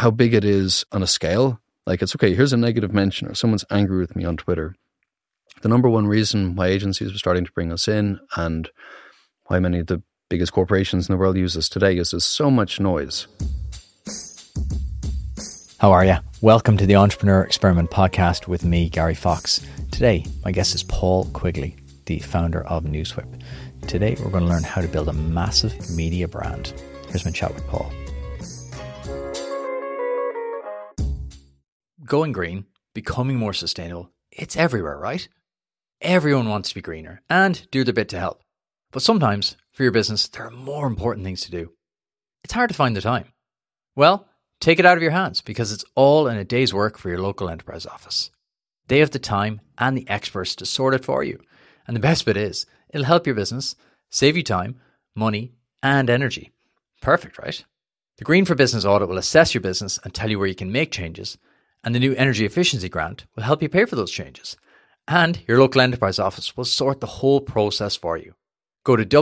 how big it is on a scale. Like, it's okay, here's a negative mention, or someone's angry with me on Twitter. The number one reason why agencies were starting to bring us in, and why many of the biggest corporations in the world use us today, is there's so much noise. How are you? Welcome to the Entrepreneur Experiment podcast with me, Gary Fox. Today, my guest is Paul Quigley, the founder of NewsWhip. Today, we're going to learn how to build a massive media brand. Here's my chat with Paul. Going green, becoming more sustainable, it's everywhere, right? Everyone wants to be greener and do their bit to help. But sometimes, for your business, there are more important things to do. It's hard to find the time. Well, take it out of your hands, because it's all in a day's work for your local enterprise office. They have the time and the experts to sort it for you. And the best bit is, it'll help your business, save you time, money, and energy. Perfect, right? The Green for Business audit will assess your business and tell you where you can make changes. And the new Energy Efficiency Grant will help you pay for those changes. And your local enterprise office will sort the whole process for you. Go to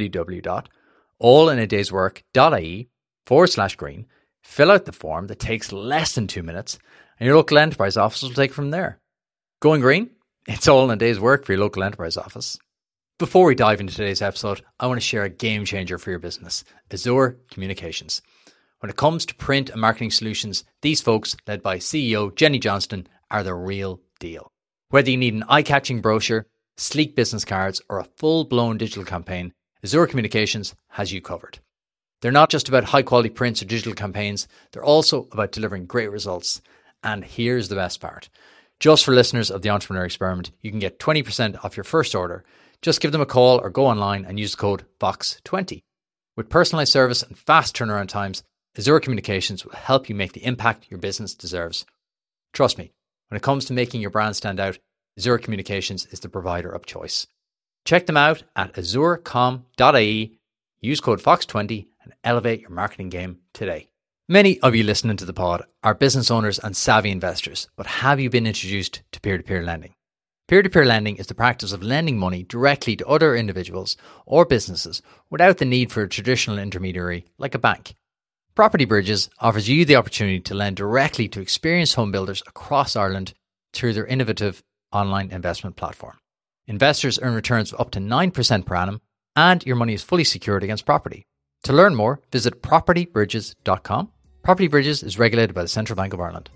www.allinadayswork.ie/green, fill out the form that takes less than 2 minutes, and your local enterprise office will take it from there. Going green? It's all in a day's work for your local enterprise office. Before we dive into today's episode, I want to share a game changer for your business, Azure Communications. When it comes to print and marketing solutions, these folks, led by CEO Jenny Johnston, are the real deal. Whether you need an eye-catching brochure, sleek business cards, or a full-blown digital campaign, Azure Communications has you covered. They're not just about high-quality prints or digital campaigns, they're also about delivering great results. And here's the best part. Just for listeners of the Entrepreneur Experiment, you can get 20% off your first order. Just give them a call or go online and use the code VOX20. With personalized service and fast turnaround times, Azure Communications will help you make the impact your business deserves. Trust me, when it comes to making your brand stand out, Azure Communications is the provider of choice. Check them out at azurecom.ie, use code VOX20 and elevate your marketing game today. Many of you listening to the pod are business owners and savvy investors, but have you been introduced to peer-to-peer lending? Peer-to-peer lending is the practice of lending money directly to other individuals or businesses without the need for a traditional intermediary like a bank. Property Bridges offers you the opportunity to lend directly to experienced home builders across Ireland through their innovative online investment platform. Investors earn returns of up to 9% per annum, and your money is fully secured against property. To learn more, visit propertybridges.com. Property Bridges is regulated by the Central Bank of Ireland.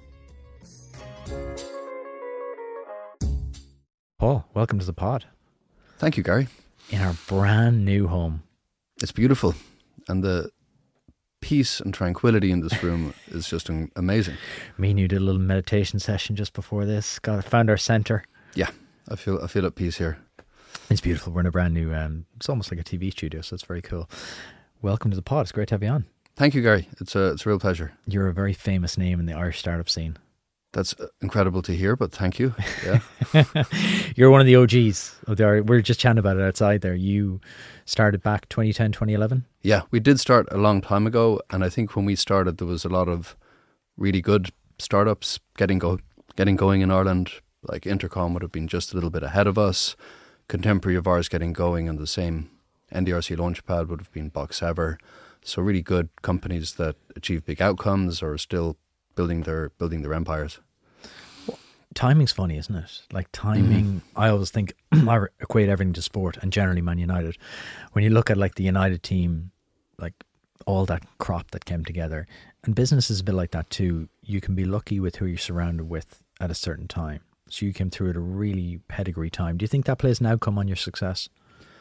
Paul, welcome to the pod. Thank you, Gary. In our brand new home. It's beautiful. And the peace and tranquility in this room is just amazing. Me and you did a little meditation session just before this. Found our centre. Yeah, I feel at peace here. It's beautiful. We're in a brand new, it's almost like a TV studio, so it's very cool. Welcome to the pod. It's great to have you on. Thank you, Gary. It's a real pleasure. You're a very famous name in the Irish startup scene. That's incredible to hear, but thank you. Yeah. You're one of the OGs of the Irish. We're just chatting about it outside there. You started back 2010, 2011? Yeah, we did start a long time ago, and I think when we started, there was a lot of really good startups getting going in Ireland. Like Intercom would have been just a little bit ahead of us. Contemporary of ours getting going, and the same NDRC Launchpad would have been Boxever. So really good companies that achieve big outcomes or are still building their empires. Well, timing's funny, isn't it? Like timing, I always think I equate everything to sport, and generally Man United. When you look at like the United team, like all that crop that came together, and business is a bit like that too. You can be lucky with who you're surrounded with at a certain time. So you came through at a really pedigree time. Do you think that plays an outcome on your success?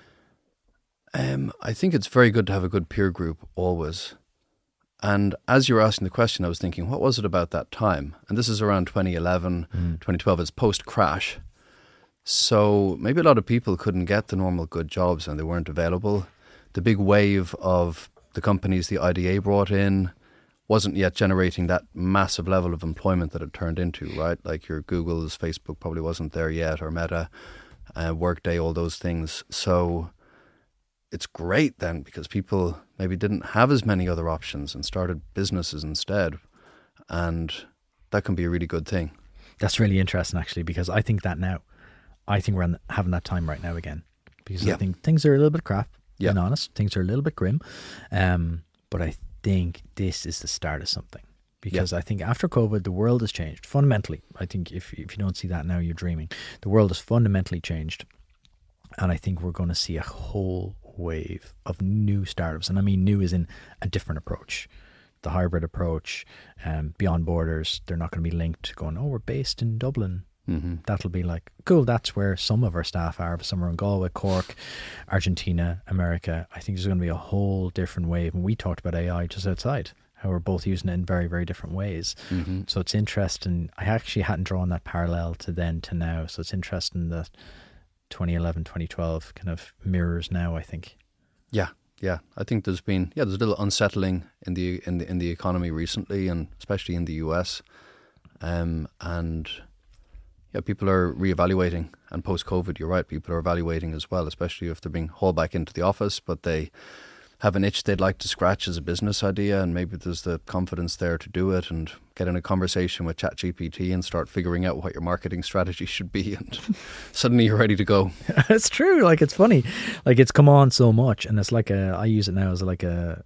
I think it's very good to have a good peer group always. And as you were asking the question, I was thinking, what was it about that time? And this is around 2011, 2012, it's post-crash. So maybe a lot of people couldn't get the normal good jobs and they weren't available. The big wave of the companies the IDA brought in wasn't yet generating that massive level of employment that it turned into, right? Like your Google's, Facebook probably wasn't there yet, or Meta, Workday, all those things. So it's great then because people maybe didn't have as many other options and started businesses instead. And that can be a really good thing. That's really interesting actually, because I think that now. I think we're having that time right now again. Because I think things are a little bit crap, being honest. Things are a little bit grim. But I think this is the start of something. because I think after COVID, the world has changed fundamentally. I think if you don't see that now, you're dreaming. The world has fundamentally changed. And I think we're going to see a whole wave of new startups. And I mean, new is in a different approach. The hybrid approach, beyond borders. They're not going to be linked going, oh, we're based in Dublin. That'll be like, cool, that's where some of our staff are. Some are in Galway, Cork, Argentina, America. I think there's going to be a whole different wave. And we talked about AI just outside, how we're both using it in very, very different ways. So it's interesting. I actually hadn't drawn that parallel to then to now. So it's interesting that 2011, 2012 kind of mirrors now, I think. Yeah. I think there's a little unsettling in the economy recently, and especially in the US. And people are reevaluating, and post-COVID, you're right, people are evaluating as well, especially if they're being hauled back into the office, but they have an itch they'd like to scratch as a business idea, and maybe there's the confidence there to do it and get in a conversation with ChatGPT and start figuring out what your marketing strategy should be, and suddenly you're ready to go. It's true. Like, it's funny. Like, it's come on so much, and it's like I use it now as like not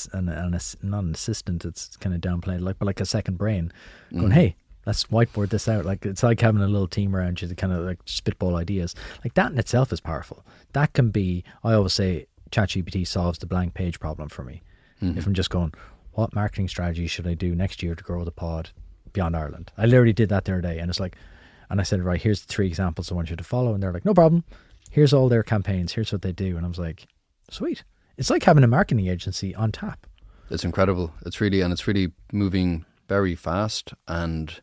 an assistant, it's kind of downplayed, but like a second brain going, hey, let's whiteboard this out. Like, it's like having a little team around you to kind of like spitball ideas. Like, that in itself is powerful. That can be, I always say, ChatGPT solves the blank page problem for me. If I'm just going, what marketing strategy should I do next year to grow the pod beyond Ireland? I literally did that the other day, and it's like, and I said, right, here's the 3 examples I want you to follow, and they're like, no problem. Here's all their campaigns. Here's what they do, and I was like, sweet. It's like having a marketing agency on tap. It's incredible. It's really moving very fast, and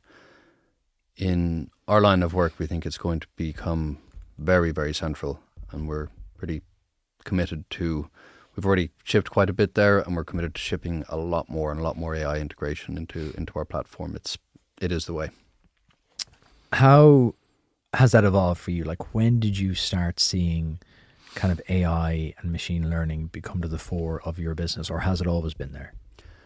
in our line of work, we think it's going to become very, very central, and we're pretty committed to, we've already shipped quite a bit there, and we're committed to shipping a lot more and a lot more AI integration into our platform. It is the way. How has that evolved for you? Like, when did you start seeing kind of AI and machine learning become to the fore of your business, or has it always been there?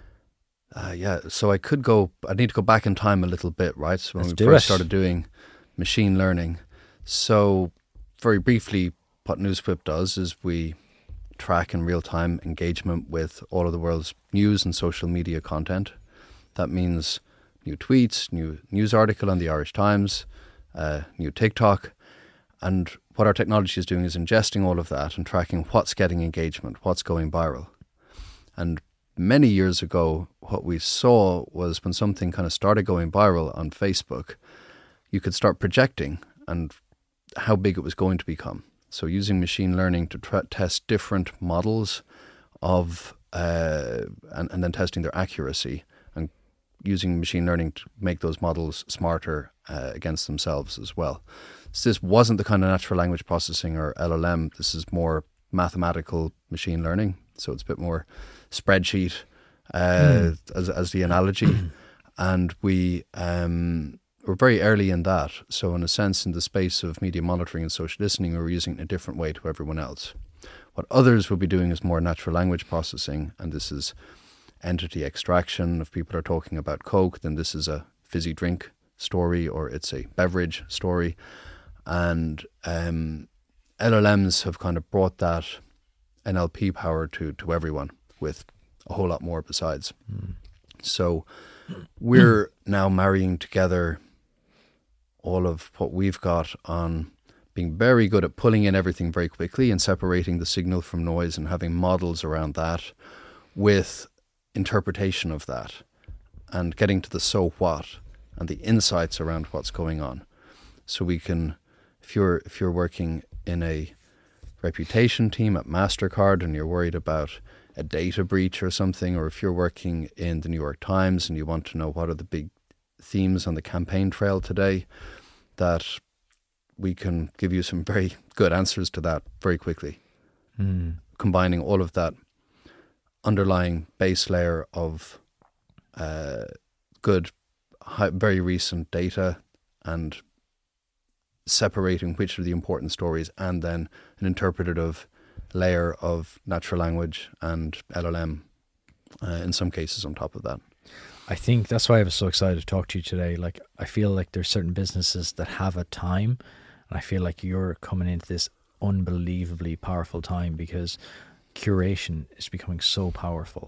So I need to go back in time a little bit, right? So when Let's we do first it. started doing machine learning. So very briefly, what NewsQuip does is we track in real time engagement with all of the world's news and social media content. That means new tweets, new news article on the Irish Times, new TikTok. And what our technology is doing is ingesting all of that and tracking what's getting engagement, what's going viral. And many years ago, what we saw was when something kind of started going viral on Facebook, you could start projecting and how big it was going to become. So using machine learning to test different models of, and then testing their accuracy, and using machine learning to make those models smarter against themselves as well. So this wasn't the kind of natural language processing or LLM. This is more mathematical machine learning. So it's a bit more spreadsheet as the analogy. And we're very early in that. So in a sense, in the space of media monitoring and social listening, we're using it in a different way to everyone else. What others will be doing is more natural language processing, and this is entity extraction. If people are talking about Coke, then this is a fizzy drink story, or it's a beverage story. And LLMs have kind of brought that NLP power to everyone, with a whole lot more besides. So we're now marrying together all of what we've got on being very good at pulling in everything very quickly and separating the signal from noise and having models around that, with interpretation of that and getting to the so what and the insights around what's going on. So we can, if you're working in a reputation team at MasterCard and you're worried about a data breach or something, or if you're working in the New York Times and you want to know what are the big themes on the campaign trail today, that we can give you some very good answers to that very quickly. Combining all of that underlying base layer of good, very recent data, and separating which are the important stories, and then an interpretative layer of natural language and LLM in some cases on top of that. I think that's why I was so excited to talk to you today. Like, I feel like there's certain businesses that have a time, and I feel like you're coming into this unbelievably powerful time, because curation is becoming so powerful.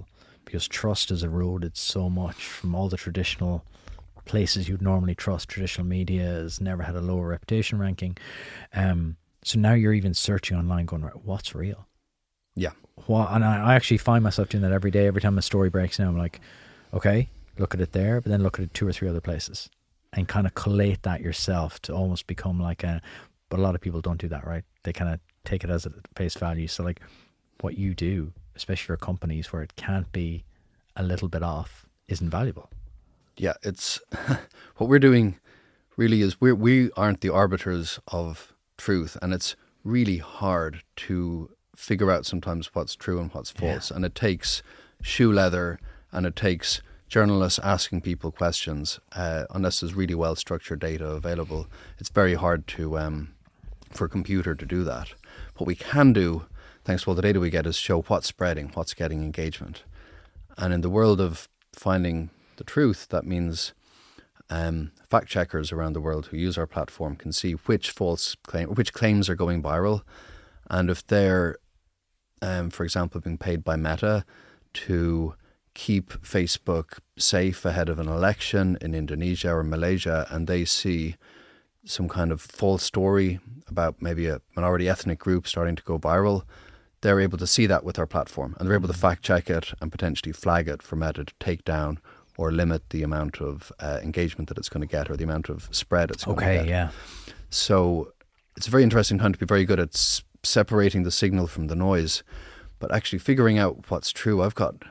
because trust is eroded so much from all the traditional places you'd normally trust. Traditional media has never had a lower reputation ranking. So now you're even searching online going, right, what's real? Yeah. And I actually find myself doing that every day. Every time a story breaks down, I'm like, okay, look at it there, but then look at it 2 or 3 other places and kind of collate that yourself to almost become like but a lot of people don't do that, right? They kind of take it as a face value. So like what you do, especially for companies where it can't be a little bit off, is invaluable. Yeah, it's what we're doing really is we aren't the arbiters of truth, and it's really hard to figure out sometimes what's true and what's false. And it takes shoe leather, and it takes journalists asking people questions. Unless there's really well structured data available, it's very hard to for a computer to do that. What we can do, thanks to all the data we get, is show what's spreading, what's getting engagement. And in the world of finding the truth, that means fact checkers around the world who use our platform can see which claims are going viral, and if they're, for example, being paid by Meta to keep Facebook safe ahead of an election in Indonesia or Malaysia, and they see some kind of false story about maybe a minority ethnic group starting to go viral, they're able to see that with our platform, and they're able to fact check it and potentially flag it for Meta to take down or limit the amount of engagement that it's going to get or the amount of spread it's going to get. Okay, yeah. So it's a very interesting time to be very good at separating the signal from the noise, but actually figuring out what's true. I've got,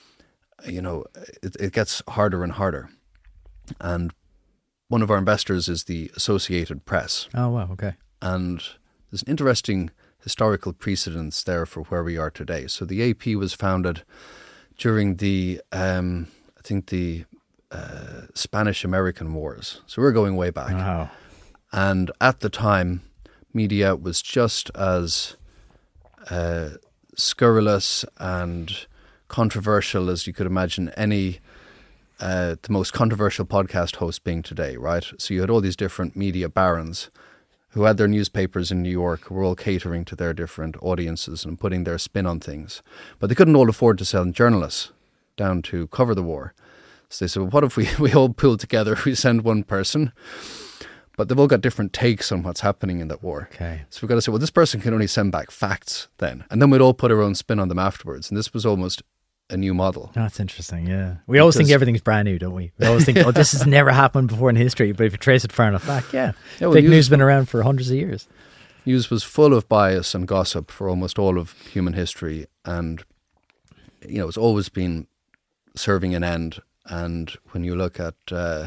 it gets harder and harder. And one of our investors is the Associated Press. Oh, wow, okay. And there's an interesting historical precedence there for where we are today. So the AP was founded during the Spanish-American Wars. So we're going way back. Wow. And at the time, media was just as scurrilous and controversial as you could imagine the most controversial podcast host being today, right? So you had all these different media barons who had their newspapers in New York, who were all catering to their different audiences and putting their spin on things. But they couldn't all afford to send journalists down to cover the war. So they said, well, what if we all pull together, we send one person? But they've all got different takes on what's happening in that war. Okay. So we've got to say, well, this person can only send back facts then. And then we'd all put our own spin on them afterwards. And this was almost a new model. That's interesting, yeah. We always think everything's brand new, don't we? We always think, oh, this has never happened before in history. But if you trace it far enough back, well, fake news has been around for hundreds of years. News was full of bias and gossip for almost all of human history. And, it's always been serving an end. And when you look at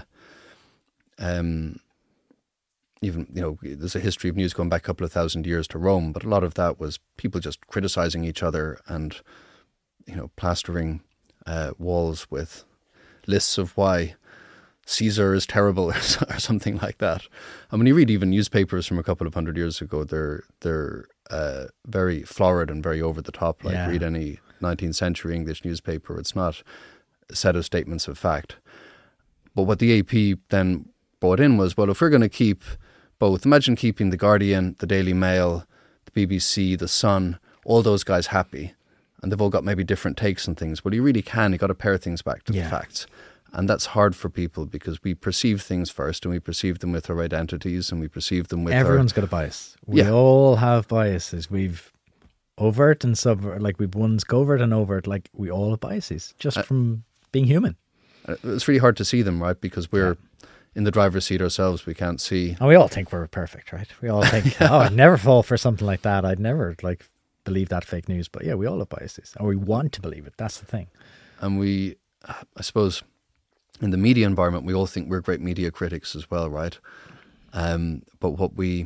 even, there's a history of news going back a couple of thousand years to Rome, but a lot of that was people just criticizing each other and, plastering walls with lists of why Caesar is terrible or something like that. And when you read even newspapers from a couple of hundred years ago, they're very florid and very over the top. Like read any 19th century English newspaper, it's not a set of statements of fact. But what the AP then brought in was, well, if we're going to keep both, imagine keeping the Guardian, the Daily Mail, the BBC, the Sun, all those guys happy, and they've all got maybe different takes on things. Well, you really can. You got to pair things back to the facts. And that's hard for people because we perceive things first, and we perceive them with our identities, and we perceive them with Everyone's got a bias. We all have biases. We've overt and subvert, like we've one's covert and overt, like we all have biases just from being human. It's really hard to see them, right? Because we're in the driver's seat ourselves. We can't see. And we all think we're perfect, right? We all think, I'd never fall for something like that. I'd never believe that fake news. But yeah, we all have biases, and we want to believe it. That's the thing. And we, I suppose, in the media environment, we all think we're great media critics as well, right? But what we,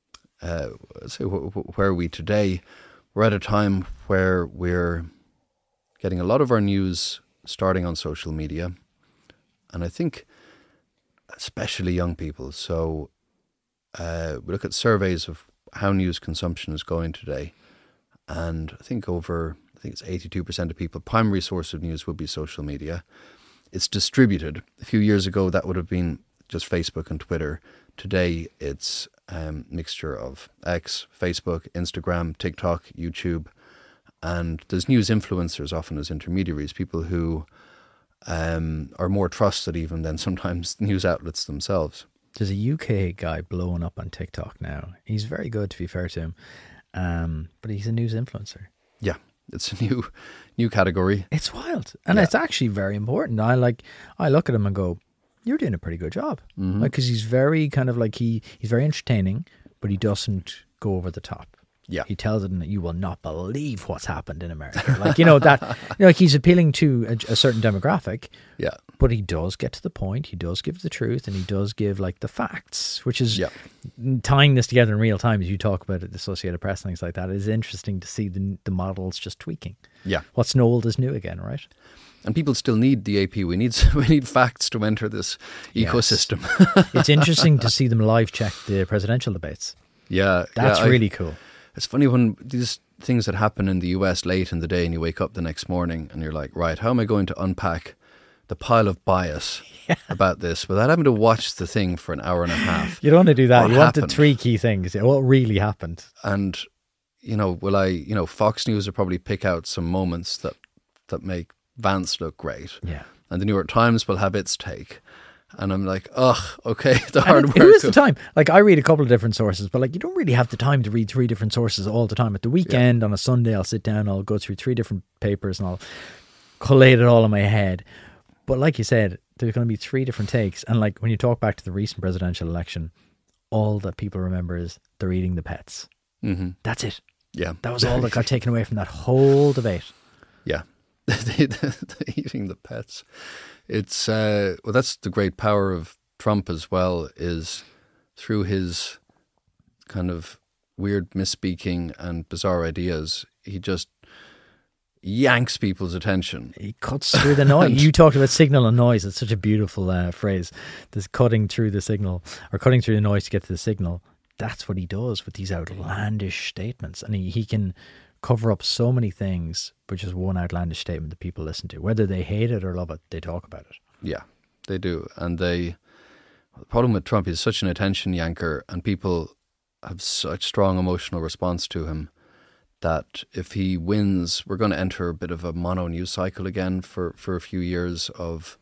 where are we today? We're at a time where we're getting a lot of our news starting on social media. And I think especially young people. So we look at surveys of how news consumption is going today. And I think it's 82% of people, primary source of news would be social media. It's distributed. A few years ago, that would have been just Facebook and Twitter. Today, it's a mixture of X, Facebook, Instagram, TikTok, YouTube. And there's news influencers often as intermediaries, people who are more trusted even than sometimes news outlets themselves. There's a UK guy blowing up on TikTok now. He's very good, to be fair to him, but he's a news influencer. Yeah, it's a new category. It's wild, and it's actually very important. I look at him and go, "You're doing a pretty good job," because he's very kind of like he's very entertaining, but he doesn't go over the top. Yeah, he tells it that you will not believe what's happened in America. Like, you know, that, you know, like he's appealing to a certain demographic. Yeah, but he does get to the point. He does give the truth, and he does give like the facts, which is tying this together in real time as you talk about it, the Associated Press and things like that. It is interesting to see the models just tweaking. Yeah, what's old is new again, right? And people still need the AP. We need facts to enter this ecosystem. It's interesting to see them live check the presidential debates. Yeah, that's really cool. It's funny when these things that happen in the US late in the day and you wake up the next morning and you're like, right, how am I going to unpack the pile of bias about this without having to watch the thing for an hour and a half? You don't want to do that. You want the three key things. What really happened? And, you know, Fox News will probably pick out some moments that make Vance look great. Yeah. And the New York Times will have its take. And I'm like, okay, the hard work. Who is the time? Like, I read a couple of different sources, but like, you don't really have the time to read three different sources all the time. At the weekend, on a Sunday, I'll sit down, I'll go through three different papers and I'll collate it all in my head. But like you said, there's going to be three different takes. And like, when you talk back to the recent presidential election, all that people remember is they're eating the pets. Mm-hmm. That's it. Yeah. That was all that got taken away from that whole debate. Yeah. Eating the pets. It's that's the great power of Trump as well, is through his kind of weird misspeaking and bizarre ideas, he just yanks people's attention. He cuts through the noise. You talked about signal and noise. It's such a beautiful phrase. This cutting through the signal, or cutting through the noise to get to the signal. That's what he does with these outlandish statements, and he can cover up so many things with just one outlandish statement that people listen to. Whether they hate it or love it, they talk about it. Yeah, they do. And the problem with Trump is such an attention yanker, and people have such strong emotional response to him, that if he wins, we're going to enter a bit of a mono news cycle again for a few years of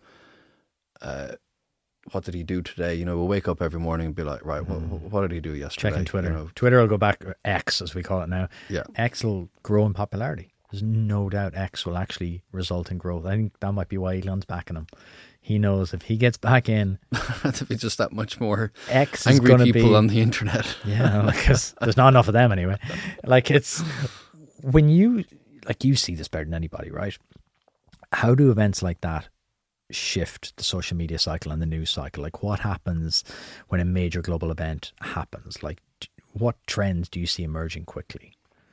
what did he do today? You know, we'll wake up every morning and be like, right, what did he do yesterday? Checking Twitter. You know? Twitter will go back, X as we call it now. Yeah. X will grow in popularity. There's no doubt X will actually result in growth. I think that might be why Elon's backing him. He knows if he gets back in, there'll be just that much more X angry is people on the internet. Yeah, because there's not enough of them anyway. Like, it's when you see this better than anybody, right? How do events like that shift the social media cycle and the news cycle? Like, what happens when a major global event happens? Like, what trends do you see emerging quickly?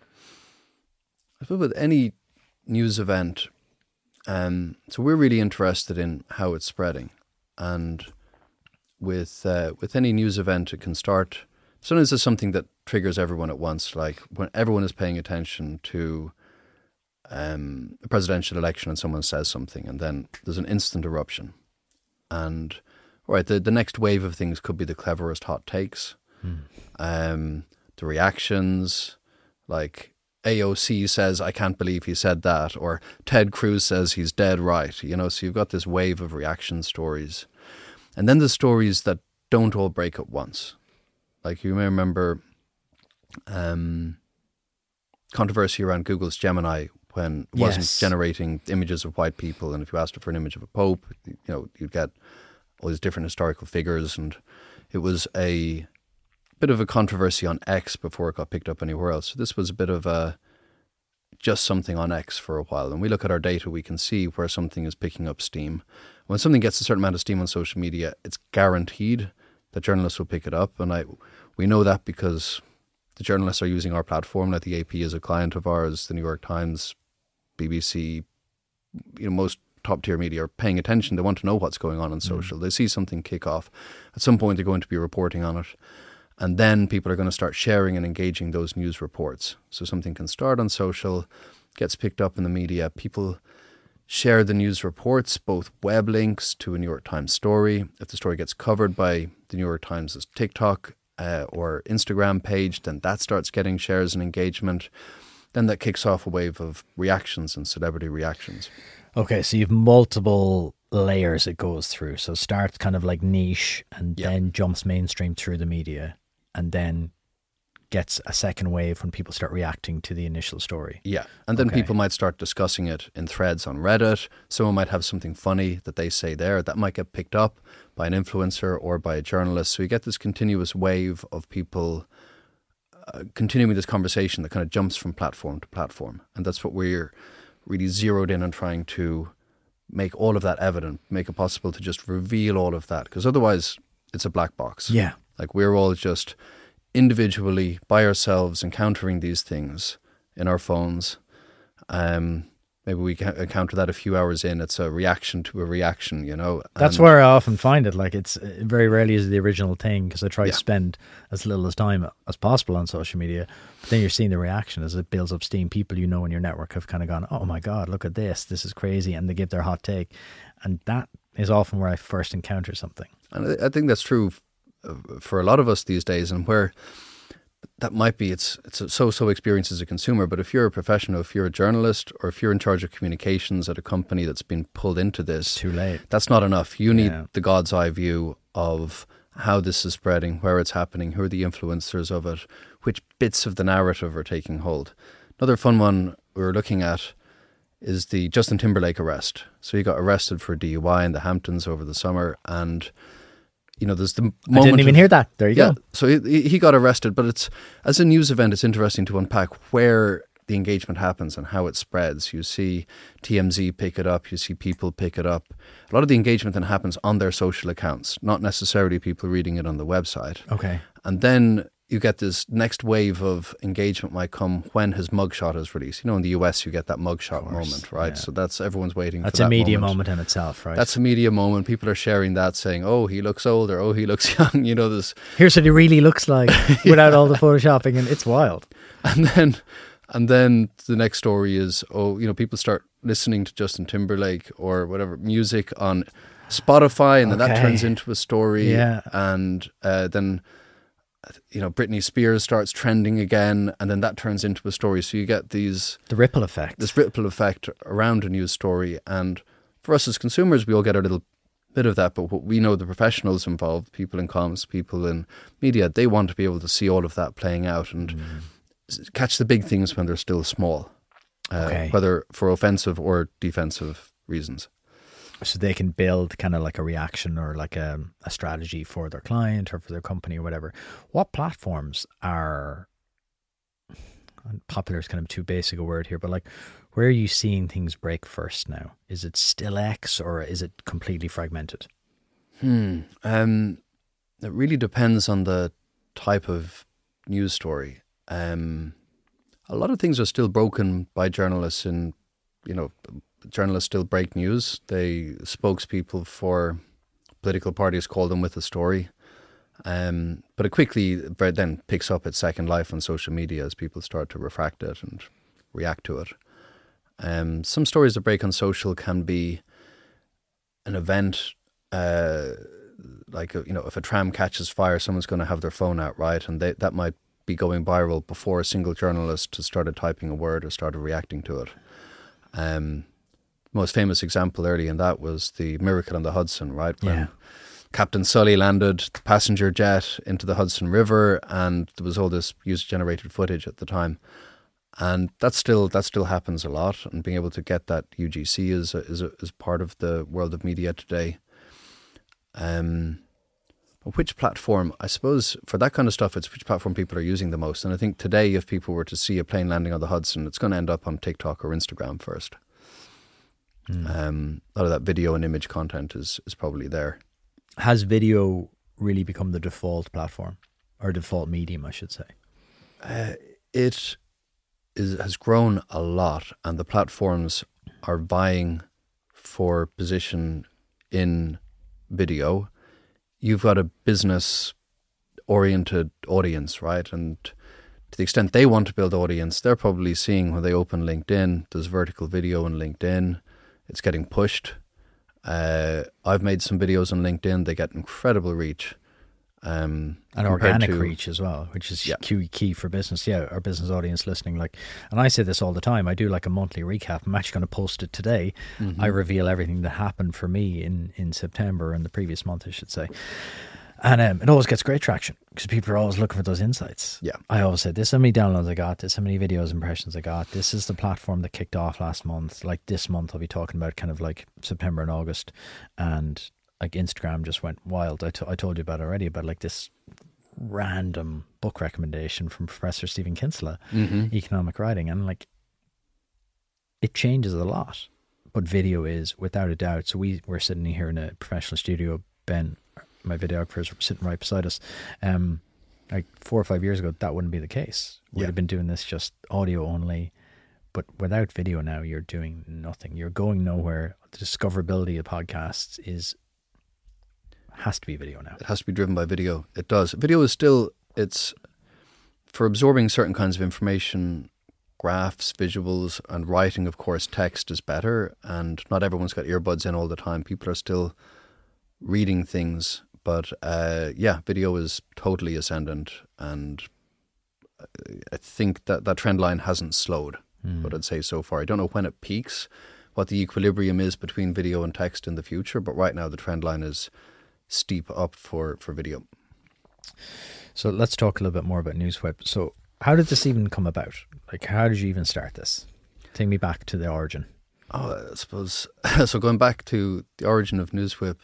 I suppose with any news event, so we're really interested in how it's spreading, and with any news event, it can start. Sometimes it's something that triggers everyone at once, like when everyone is paying attention to a presidential election and someone says something, and then there's an instant eruption. And right, the next wave of things could be the cleverest hot takes, the reactions, like AOC says, I can't believe he said that, or Ted Cruz says he's dead right. You know, so you've got this wave of reaction stories. And then the stories that don't all break at once. Like, you may remember controversy around Google's Gemini, when it wasn't generating images of white people, and if you asked it for an image of a pope, you know, you'd get all these different historical figures, and it was a bit of a controversy on X before it got picked up anywhere else. So this was a bit of just something on X for a while. And we look at our data, we can see where something is picking up steam. When something gets a certain amount of steam on social media, it's guaranteed that journalists will pick it up. And we know that because the journalists are using our platform. Like, the AP is a client of ours, the New York Times, BBC, you know, most top tier media are paying attention. They want to know what's going on social. They see something kick off. At some point, they're going to be reporting on it. And then people are going to start sharing and engaging those news reports. So something can start on social, gets picked up in the media. People share the news reports, both web links to a New York Times story. If the story gets covered by the New York Times' TikTok or Instagram page, then that starts getting shares and engagement. then that kicks off a wave of reactions and celebrity reactions. Okay, so you've multiple layers it goes through. So starts kind of like niche and then jumps mainstream through the media and then gets a second wave when people start reacting to the initial story. Yeah. And then people might start discussing it in threads on Reddit. Someone might have something funny that they say there that might get picked up by an influencer or by a journalist. So you get this continuous wave of people continuing this conversation that kind of jumps from platform to platform. And that's what we're really zeroed in on, trying to make all of that evident, make it possible to just reveal all of that. Because otherwise it's a black box. Yeah. Like we're all just individually by ourselves encountering these things in our phones. Maybe we can encounter that a few hours in. It's a reaction to a reaction, you know. That's where I often find it. Like it's very rarely is the original thing, because I try to spend as little as time as possible on social media. But then you're seeing the reaction as it builds up steam. People you know in your network have kind of gone, oh my God, look at this. This is crazy. And they give their hot take. And that is often where I first encounter something. And I think that's true for a lot of us these days, and where that might be, it's so experienced as a consumer. But if you're a professional, if you're a journalist, or if you're in charge of communications at a company that's been pulled into this, too late. That's not enough. You need the God's eye view of how this is spreading, where it's happening, who are the influencers of it, which bits of the narrative are taking hold. Another fun one we were looking at is the Justin Timberlake arrest. So he got arrested for DUI in the Hamptons over the summer, and you know, there's the moment. I didn't even hear that. There you go. So he got arrested, but it's, as a news event, it's interesting to unpack where the engagement happens and how it spreads. You see TMZ pick it up, you see people pick it up. A lot of the engagement then happens on their social accounts, not necessarily people reading it on the website. Okay. And then you get this next wave of engagement might come when his mugshot is released. You know, in the US, you get that mugshot moment, right? Yeah. So that's, everyone's waiting for that. That's a media moment in itself, right? That's a media moment. People are sharing that, saying, oh, he looks older, oh, he looks young. You know, this. Here's what he really looks like without all the photoshopping, and it's wild. And then the next story is, oh, you know, people start listening to Justin Timberlake or whatever music on Spotify, and then that turns into a story. Yeah. And then, you know, Britney Spears starts trending again, and then that turns into a story. So you get the ripple effect. This ripple effect around a news story. And for us as consumers, we all get a little bit of that. But what we know, the professionals involved, people in comms, people in media, they want to be able to see all of that playing out and catch the big things when they're still small, whether for offensive or defensive reasons. So they can build kind of like a reaction or like a strategy for their client or for their company or whatever. What platforms are, popular is kind of too basic a word here, but like, where are you seeing things break first now? Is it still X, or is it completely fragmented? It really depends on the type of news story. A lot of things are still broken by journalists, and, you know, journalists still break news. Spokespeople for political parties call them with a story. But it quickly then picks up its second life on social media as people start to refract it and react to it. Some stories that break on social can be an event, like, you know, if a tram catches fire, someone's going to have their phone out, right? And that might be going viral before a single journalist has started typing a word or started reacting to it. Most famous example early in that was the Miracle on the Hudson, right? When Captain Sully landed the passenger jet into the Hudson River, and there was all this user-generated footage at the time. And that still happens a lot, and being able to get that UGC is part of the world of media today. Which platform? I suppose for that kind of stuff, it's which platform people are using the most. And I think today, if people were to see a plane landing on the Hudson, it's going to end up on TikTok or Instagram first. A lot of that video and image content is probably there. Has video really become the default platform, or default medium, I should say? It has grown a lot, and the platforms are vying for position in video. You've got a business-oriented audience, right? And to the extent they want to build audience, they're probably seeing when they open LinkedIn, there's vertical video on LinkedIn. It's getting pushed. I've made some videos on LinkedIn. They get incredible reach. And compared organic to- reach as well, which is Yeah. key for business. Yeah, our business audience listening. Like, and I say this all the time. I do like a monthly recap. I'm actually going to post it today. Mm-hmm. I reveal everything that happened for me in September and the previous month, I should say. And it always gets great traction because people are always looking for those insights. Yeah. I always say, this is how many downloads I got, this is how many videos impressions I got, this is the platform that kicked off last month. Like this month I'll be talking about kind of like September and August, and like Instagram just went wild. I told you about it already, about like this random book recommendation from Professor Stephen Kinsella, Economic Writing, and like it changes a lot. But video is without a doubt. So we're sitting here in a professional studio. Ben, my videographer, is sitting right beside us. Like 4 or 5 years ago, that wouldn't be the case. We'd Yeah. have been doing this just audio only. But without video now, you're doing nothing. You're going nowhere. The discoverability of podcasts has to be video now. It has to be driven by video. It does. Video is still, it's for absorbing certain kinds of information, graphs, visuals, and writing, of course, text is better. And not everyone's got earbuds in all the time. People are still reading things. But yeah, video is totally ascendant. And I think that trend line hasn't slowed, but I'd say so far. I don't know when it peaks, what the equilibrium is between video and text in the future. But right now, the trend line is steep up for video. So let's talk a little bit more about NewsWhip. So how did this even come about? Like, how did you even start this? Take me back to the origin. Oh, I suppose, so going back to the origin of NewsWhip,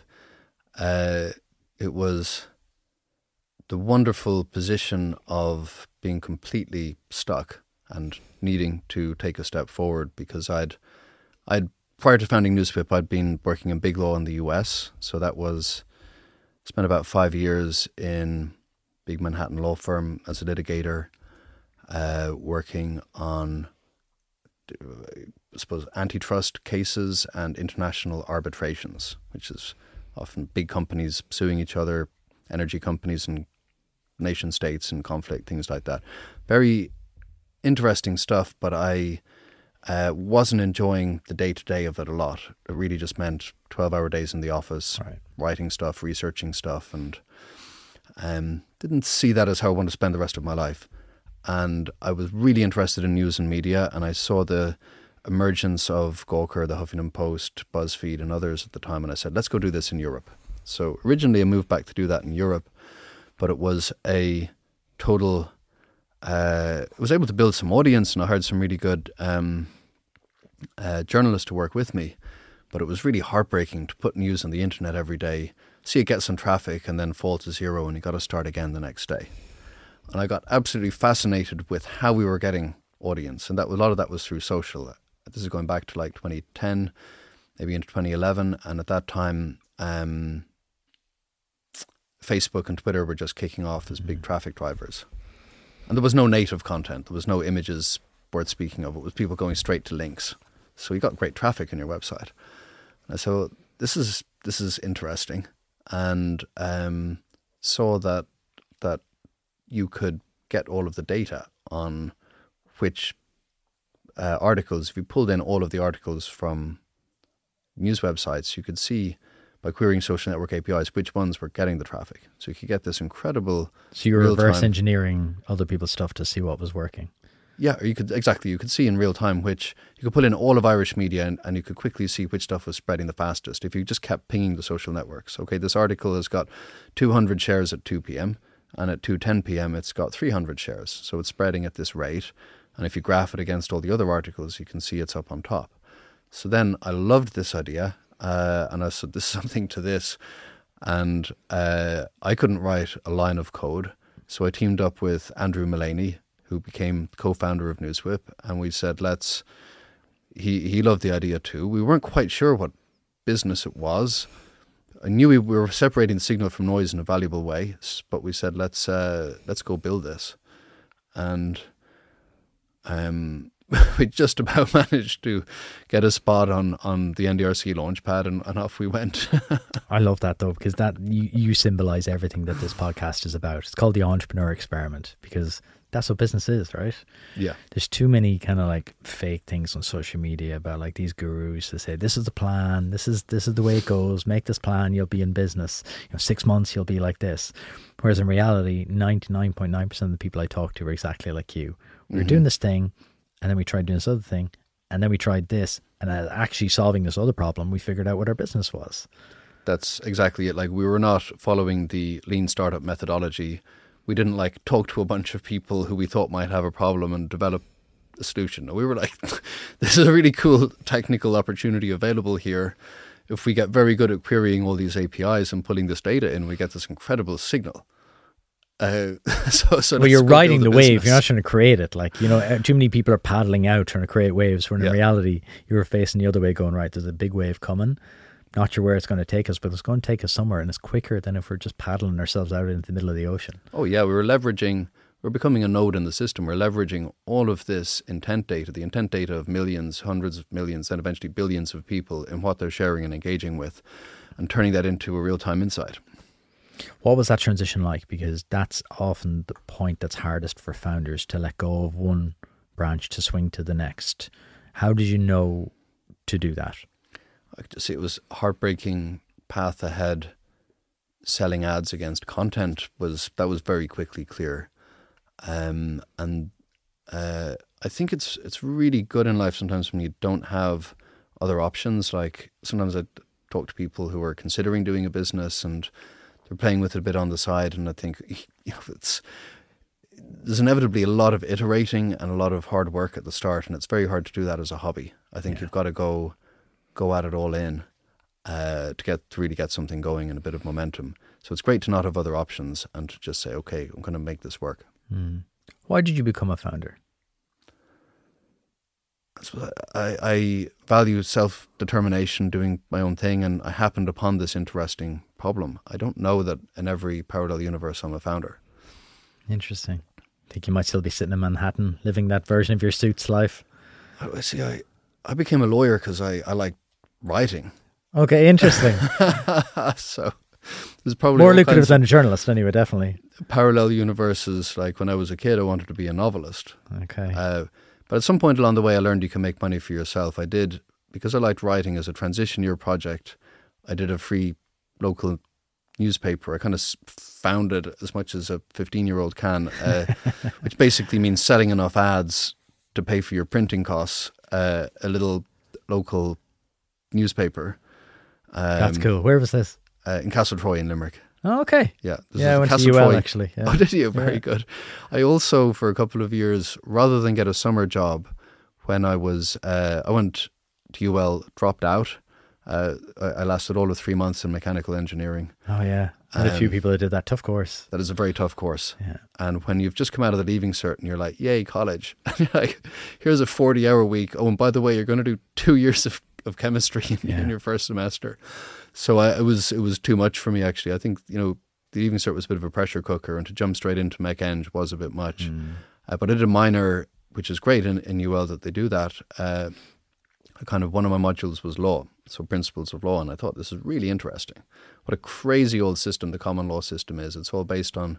it was the wonderful position of being completely stuck and needing to take a step forward, because I'd prior to founding NewsWhip, I'd been working in big law in the US. So that was, spent about 5 years in big Manhattan law firm as a litigator, working on, I suppose, antitrust cases and international arbitrations, which is often big companies suing each other, energy companies and nation states in conflict, things like that. Very interesting stuff, but I wasn't enjoying the day-to-day of it a lot. It really just meant 12-hour days in the office, Right. writing stuff, researching stuff, and didn't see that as how I wanted to spend the rest of my life. And I was really interested in news and media, and I saw the emergence of Gawker, the Huffington Post, BuzzFeed, and others at the time, and I said, let's go do this in Europe. So originally I moved back to do that in Europe, but it was a total... I was able to build some audience, and I hired some really good journalists to work with me, but it was really heartbreaking to put news on the internet every day, see it get some traffic, and then fall to zero, and you got to start again the next day. And I got absolutely fascinated with how we were getting audience, and that a lot of that was through social. This is going back to like 2010, maybe into 2011, and at that time, Facebook and Twitter were just kicking off as big traffic drivers. And there was no native content. There was no images worth speaking of. It was people going straight to links. So you got great traffic on your website. And so this is interesting, and saw that you could get all of the data on which articles. If you pulled in all of the articles from news websites, you could see by querying social network APIs which ones were getting the traffic. So you could get this incredible. So you were reverse real-time- engineering other people's stuff to see what was working. Yeah, or you could see in real time which, you could put in all of Irish media, and you could quickly see which stuff was spreading the fastest if you just kept pinging the social networks. Okay, this article has got 200 shares at 2 p.m. and at 2:10 p.m. it's got 300 shares. So it's spreading at this rate. And if you graph it against all the other articles, you can see it's up on top. So then I loved this idea, and I said, there's something to this. And I couldn't write a line of code. So I teamed up with Andrew Mullaney, who became co-founder of NewsWhip, and we said, he loved the idea too. We weren't quite sure what business it was. I knew we were separating the signal from noise in a valuable way, but we said, let's go build this. And we just about managed to get a spot on the NDRC launchpad, and off we went. I love that though, because that you symbolize everything that this podcast is about. It's called the Entrepreneur Experiment, because that's what business is, right? Yeah. There's too many kind of like fake things on social media about like these gurus that say this is the plan, this is the way it goes, make this plan, you'll be in business, 6 months you'll be like this. Whereas in reality 99.9% of the people I talk to are exactly like you. We were doing this thing, and then we tried doing this other thing, and then we tried this, and actually solving this other problem, we figured out what our business was. That's exactly it. Like, we were not following the lean startup methodology. We didn't like talk to a bunch of people who we thought might have a problem and develop a solution. We were like, this is a really cool technical opportunity available here. If we get very good at querying all these APIs and pulling this data in, we get this incredible signal. So well, you're riding the wave. You're not trying to create it. Like, too many people are paddling out trying to create waves, when in reality, you're facing the other way going, right, there's a big wave coming. Not sure where it's going to take us, but it's going to take us somewhere, and it's quicker than if we're just paddling ourselves out into the middle of the ocean. Oh yeah, we're becoming a node in the system. We're leveraging all of this intent data, the intent data of millions, hundreds of millions, and eventually billions of people in what they're sharing and engaging with, and turning that into a real-time insight. What was that transition like? Because that's often the point that's hardest for founders, to let go of one branch to swing to the next. How did you know to do that? I could just see it was a heartbreaking path ahead. Selling ads against content was very quickly clear. I think it's really good in life sometimes when you don't have other options. Like, sometimes I talk to people who are considering doing a business and they're playing with it a bit on the side, and I think there's inevitably a lot of iterating and a lot of hard work at the start, and it's very hard to do that as a hobby. I think you've got to go at it all in to really get something going and a bit of momentum. So it's great to not have other options and to just say, okay, I'm going to make this work. Why did you become a founder? I value self-determination, doing my own thing, and I happened upon this interesting problem. I don't know that in every parallel universe I'm a founder. Interesting. I think you might still be sitting in Manhattan living that version of your Suits life. See, I became a lawyer because I like writing. Okay, interesting. So there's probably more lucrative than a journalist, anyway. Definitely parallel universes. Like, when I was a kid, I wanted to be a novelist. Okay, but at some point along the way, I learned you can make money for yourself. I did, because I liked writing as a transition year project. I did a free local newspaper. I kind of founded as much as a 15-year-old can, which basically means selling enough ads to pay for your printing costs. A little local newspaper. That's cool. Where was this? In Castletroy in Limerick. Oh, okay. Yeah. I went to UL actually. Yeah. Oh, did you? Very good. I also, for a couple of years, rather than get a summer job, when I was, I went to UL, dropped out. I lasted all of 3 months in mechanical engineering. Oh, yeah. I had a few people that did that tough course. That is a very tough course. Yeah. And when you've just come out of the Leaving Cert and you're like, yay, college. And you're like, here's a 40-hour week. Oh, and by the way, you're going to do 2 years of chemistry in your first semester. So it was too much for me, actually. I think, the Leaving Cert was a bit of a pressure cooker, and to jump straight into Mech Eng was a bit much. But I did a minor, which is great in UL that they do that. One of my modules was law, so principles of law, and I thought, this is really interesting. What a crazy old system the common law system is. It's all based on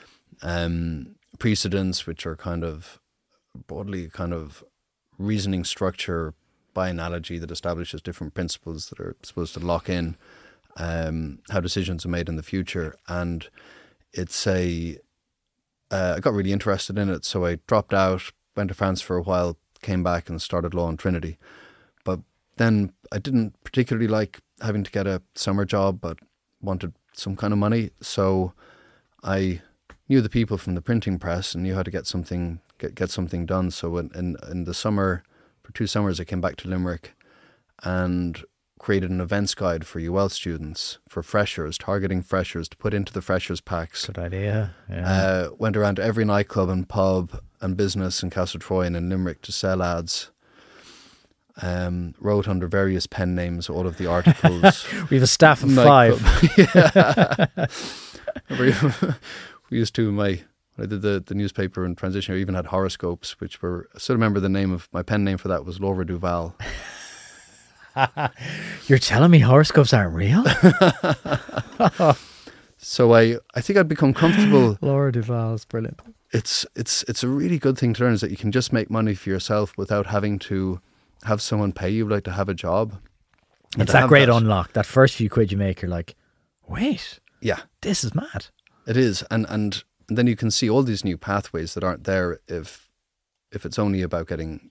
precedents, which are kind of broadly kind of reasoning structure by analogy that establishes different principles that are supposed to lock in how decisions are made in the future. And it's I got really interested in it, so I dropped out, went to France for a while, came back and started law in Trinity. But then I didn't particularly like having to get a summer job, but wanted some kind of money. So I knew the people from the printing press and knew how to get something done. So in the summer, for 2 summers, I came back to Limerick and created an events guide for UL students, for freshers, targeting freshers, to put into the freshers packs. Good idea. Yeah. Went around to every nightclub and pub and business in Castletroy and in Limerick to sell ads. Wrote under various pen names all of the articles. We have a staff of 5. We used to, when I did the newspaper in transition, I even had horoscopes, which were, I still remember the name of my pen name for that was Laura Duval. You're telling me horoscopes aren't real? So I think I'd become comfortable. Laura Duval is brilliant. it's a really good thing to learn, is that you can just make money for yourself without having to have someone pay you, like to have a job. And It's to that have great unlock. That first few quid you make, you're like, wait, Yeah, this is mad. it is. And then you can see all these new pathways that aren't there if it's only about getting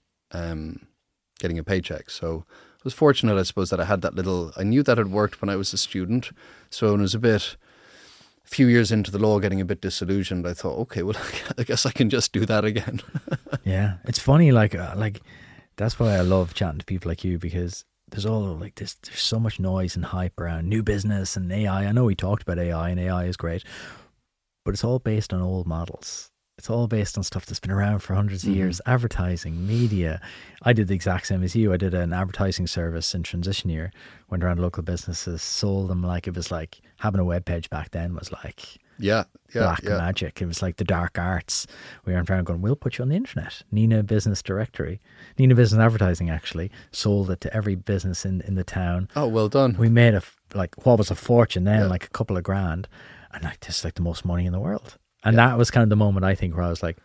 a paycheck. So I was fortunate, I suppose, that I had that little, I knew that had worked when I was a student. So when I was a few years into the law, getting a bit disillusioned, I thought, okay, well, I guess I can just do that again. Yeah, it's funny. Like that's why I love chatting to people like you, because there's all like this. There's so much noise and hype around new business and AI. I know we talked about AI, and AI is great, but it's all based on old models. It's all based on stuff that's been around for hundreds of years. Advertising, media. I did the exact same as you. I did an advertising service in transition year. Went around local businesses, sold them like it was like having a web page back then was like black magic. It was like the dark arts. We went around going, we'll put you on the internet. Nina Business Advertising actually sold it to every business in the town. Oh, well done. We made what was a fortune then, like a couple of grand. And like, this is like the most money in the world. And that was kind of the moment, I think, where I was like,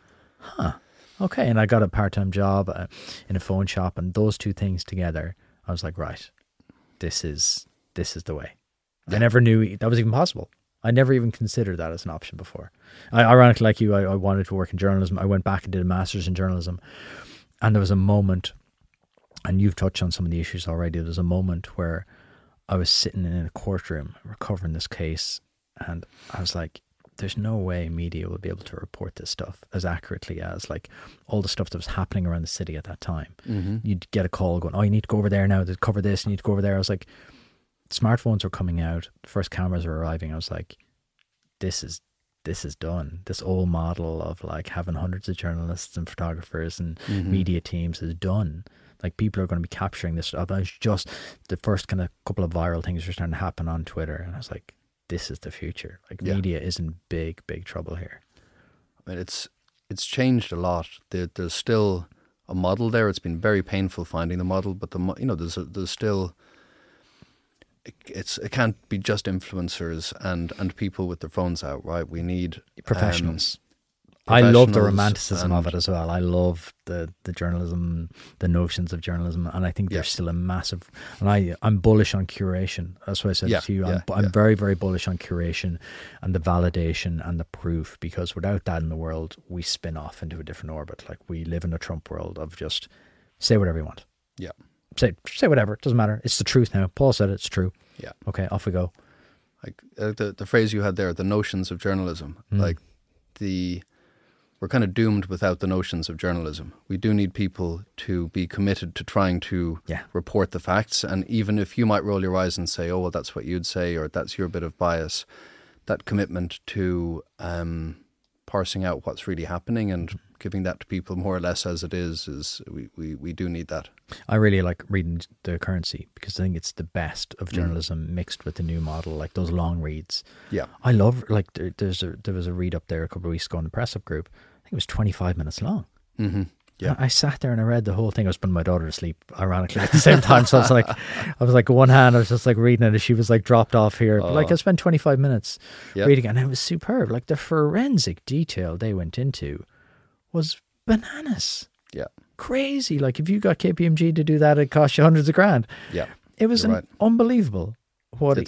okay. And I got a part-time job in a phone shop, and those two things together, I was like, right, this is the way. I never knew that was even possible. I never even considered that as an option before. Ironically, like you, I wanted to work in journalism. I went back and did a master's in journalism. And there was a moment, and you've touched on some of the issues already, there was a moment where I was sitting in a courtroom recovering this case, and I was like, there's no way media will be able to report this stuff as accurately as like all the stuff that was happening around the city at that time. You'd get a call going, oh, you need to go over there now to cover this, you need to go over there. I was like, smartphones were coming out, the first cameras were arriving. I was like, this is done. This old model of like having hundreds of journalists and photographers and media teams is done. Like, people are going to be capturing this stuff. I was just, the first kind of couple of viral things were starting to happen on Twitter, and I was like, this is the future. Like, media is in big trouble here. I mean, it's changed a lot. There's still a model there. It's been very painful finding the model, but there's still, it can't be just influencers and people with their phones out, right? We need professionals. I love the romanticism of it as well. I love the journalism, the notions of journalism, and I think there's still a massive. And I'm bullish on curation. That's what I said to you. I'm very, very bullish on curation and the validation and the proof, because without that in the world, we spin off into a different orbit. Like, we live in a Trump world of just say whatever you want. Yeah, say whatever. It doesn't matter. It's the truth now. Paul said it's true. Yeah. Okay, off we go. Like the phrase you had there, the notions of journalism. We're kind of doomed without the notions of journalism. We do need people to be committed to trying to report the facts. And even if you might roll your eyes and say, oh, well, that's what you'd say, or that's your bit of bias, that commitment to parsing out what's really happening and giving that to people more or less as it is we do need that. I really like reading The Currency, because I think it's the best of journalism mixed with the new model, like those long reads. Yeah. I love, like, there was a read up there a couple of weeks ago in the press up group. I think it was 25 minutes long. Mm-hmm. Yeah. And I sat there and I read the whole thing. I was putting my daughter to sleep, ironically, at the same time. So I was like one hand, I was just like reading it, and she was like dropped off here. But like, I spent 25 minutes reading it, and it was superb. Like, the forensic detail they went into was bananas. Yeah. Crazy. Like, if you got KPMG to do that, it cost you hundreds of grand. Yeah. It was unbelievable. What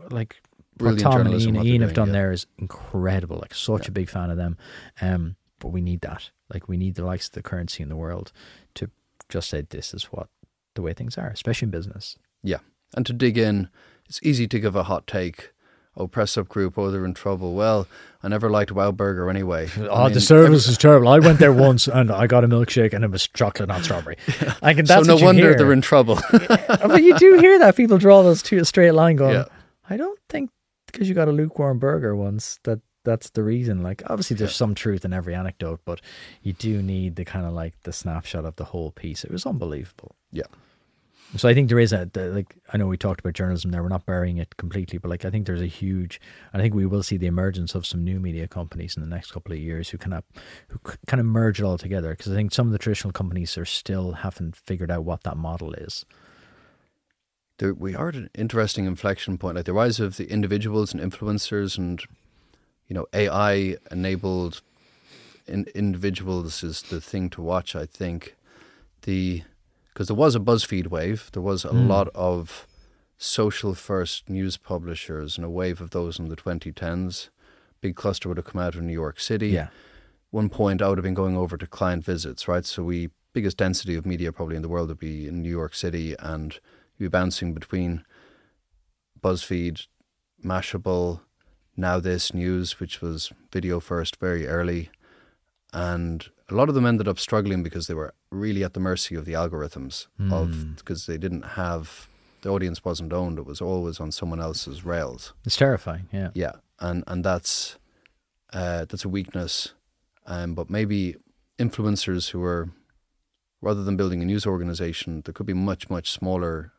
Tom and Ian have done there is incredible. Like, such a big fan of them. But we need that. Like, we need the likes of The Currency in the world to just say this is what the way things are, especially in business. Yeah. And to dig in, it's easy to give a hot take. Oh, press up group, oh, they're in trouble. Well, I never liked Wow Burger anyway. The service is terrible. I went there once and I got a milkshake and it was chocolate, not strawberry. So no wonder they're in trouble. But you do hear that. People draw those two a straight line going, I don't think because you got a lukewarm burger once that's the reason. Like, obviously there's some truth in every anecdote, but you do need the kind of like the snapshot of the whole piece. It was unbelievable. Yeah. So I think there is I know we talked about journalism there, we're not burying it completely, but like, I think there's I think we will see the emergence of some new media companies in the next couple of years who kind of merge it all together, because I think some of the traditional companies haven't figured out what that model is. We are at an interesting inflection point, like the rise of the individuals and influencers and, AI enabled individuals is the thing to watch, I think. Because there was a BuzzFeed wave. There was a lot of social first news publishers and a wave of those in the 2010s. Big cluster would have come out of New York City. Yeah. One point I would have been going over to client visits, right? So biggest density of media probably in the world would be in New York City, and you'd be bouncing between BuzzFeed, Mashable, Now This News, which was video first very early. And a lot of them ended up struggling because they were really at the mercy of the algorithms because they didn't have, the audience wasn't owned. It was always on someone else's rails. It's terrifying. Yeah. Yeah. And that's a weakness. But maybe influencers who are, rather than building a news organization, there could be much, much smaller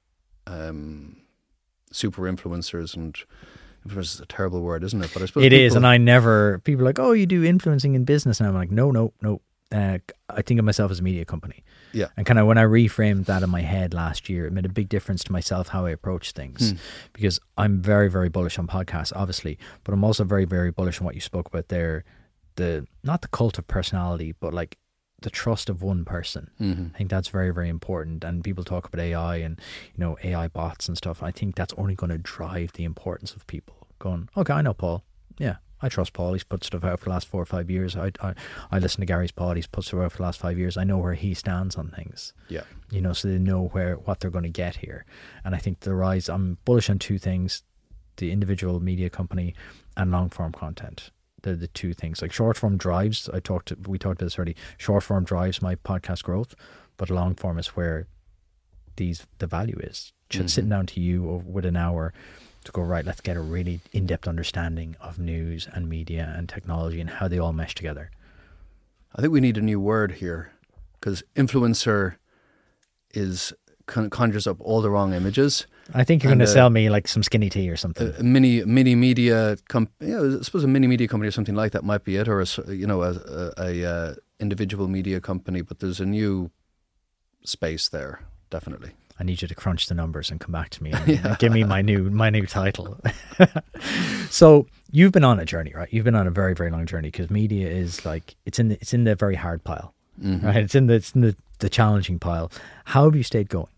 super influencers. And influencers is a terrible word, isn't it? But I suppose it is. And people are like, oh, you do influencing in business. And I'm like, no. I think of myself as a media company. Yeah. And kind of when I reframed that in my head last year, it made a big difference to myself how I approach things. Because I'm very, very bullish on podcasts, obviously, but I'm also very, very bullish on what you spoke about there. Not the cult of personality, but like the trust of one person. I think that's very, very important. And people talk about AI and, AI bots and stuff. I think that's only going to drive the importance of people going, okay, I know Paul. Yeah. I trust Paul. He's put stuff out for the last 4 or 5 years. I listen to Gary's pod. He's put stuff out for the last 5 years. I know where he stands on things. Yeah. So they know what they're going to get here. And I think I'm bullish on two things: the individual media company and long form content. They're the two things. Like short form drives. We talked about this already. Short form drives my podcast growth, but long form is where the value is. Just sitting down to you with an hour to go, right, let's get a really in-depth understanding of news and media and technology and how they all mesh together. I think we need a new word here, because influencer conjures up all the wrong images. I think you're going to sell me like some skinny tea or something. A mini media company, I suppose a mini media company or something like that might be it, or a individual media company. But there's a new space there, definitely. I need you to crunch the numbers and come back to me and give me my new title. So you've been on a journey, right? You've been on a very, very long journey, because media is like, it's in the very hard pile, right? It's in the challenging pile. How have you stayed going?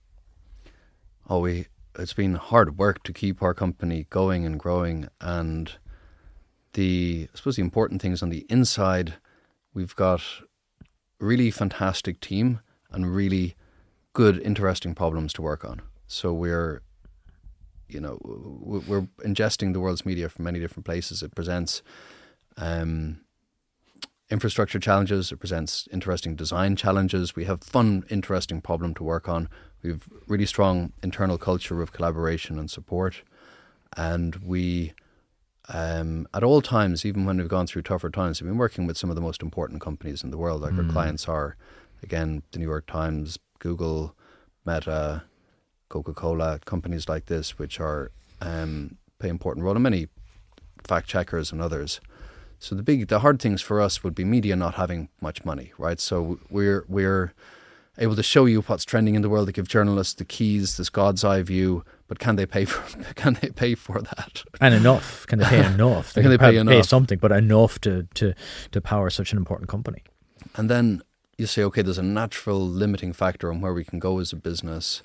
It's been hard work to keep our company going and growing. And I suppose the important things on the inside, we've got a really fantastic team and really good, interesting problems to work on. So we're ingesting the world's media from many different places. It presents infrastructure challenges. It presents interesting design challenges. We have fun, interesting problem to work on. We have really strong internal culture of collaboration and support. And we, at all times, even when we've gone through tougher times, we've been working with some of the most important companies in the world. Like our clients are, again, the New York Times, Google, Meta, Coca-Cola, companies like this, which are play important role, and many fact checkers and others. So the hard things for us would be media not having much money, right? So we're able to show you what's trending in the world, to give journalists the keys, this God's eye view, but can they pay for that? And enough? Can they pay enough? Can they pay enough? Pay something, but enough to power such an important company. And then you say, okay, there's a natural limiting factor on where we can go as a business.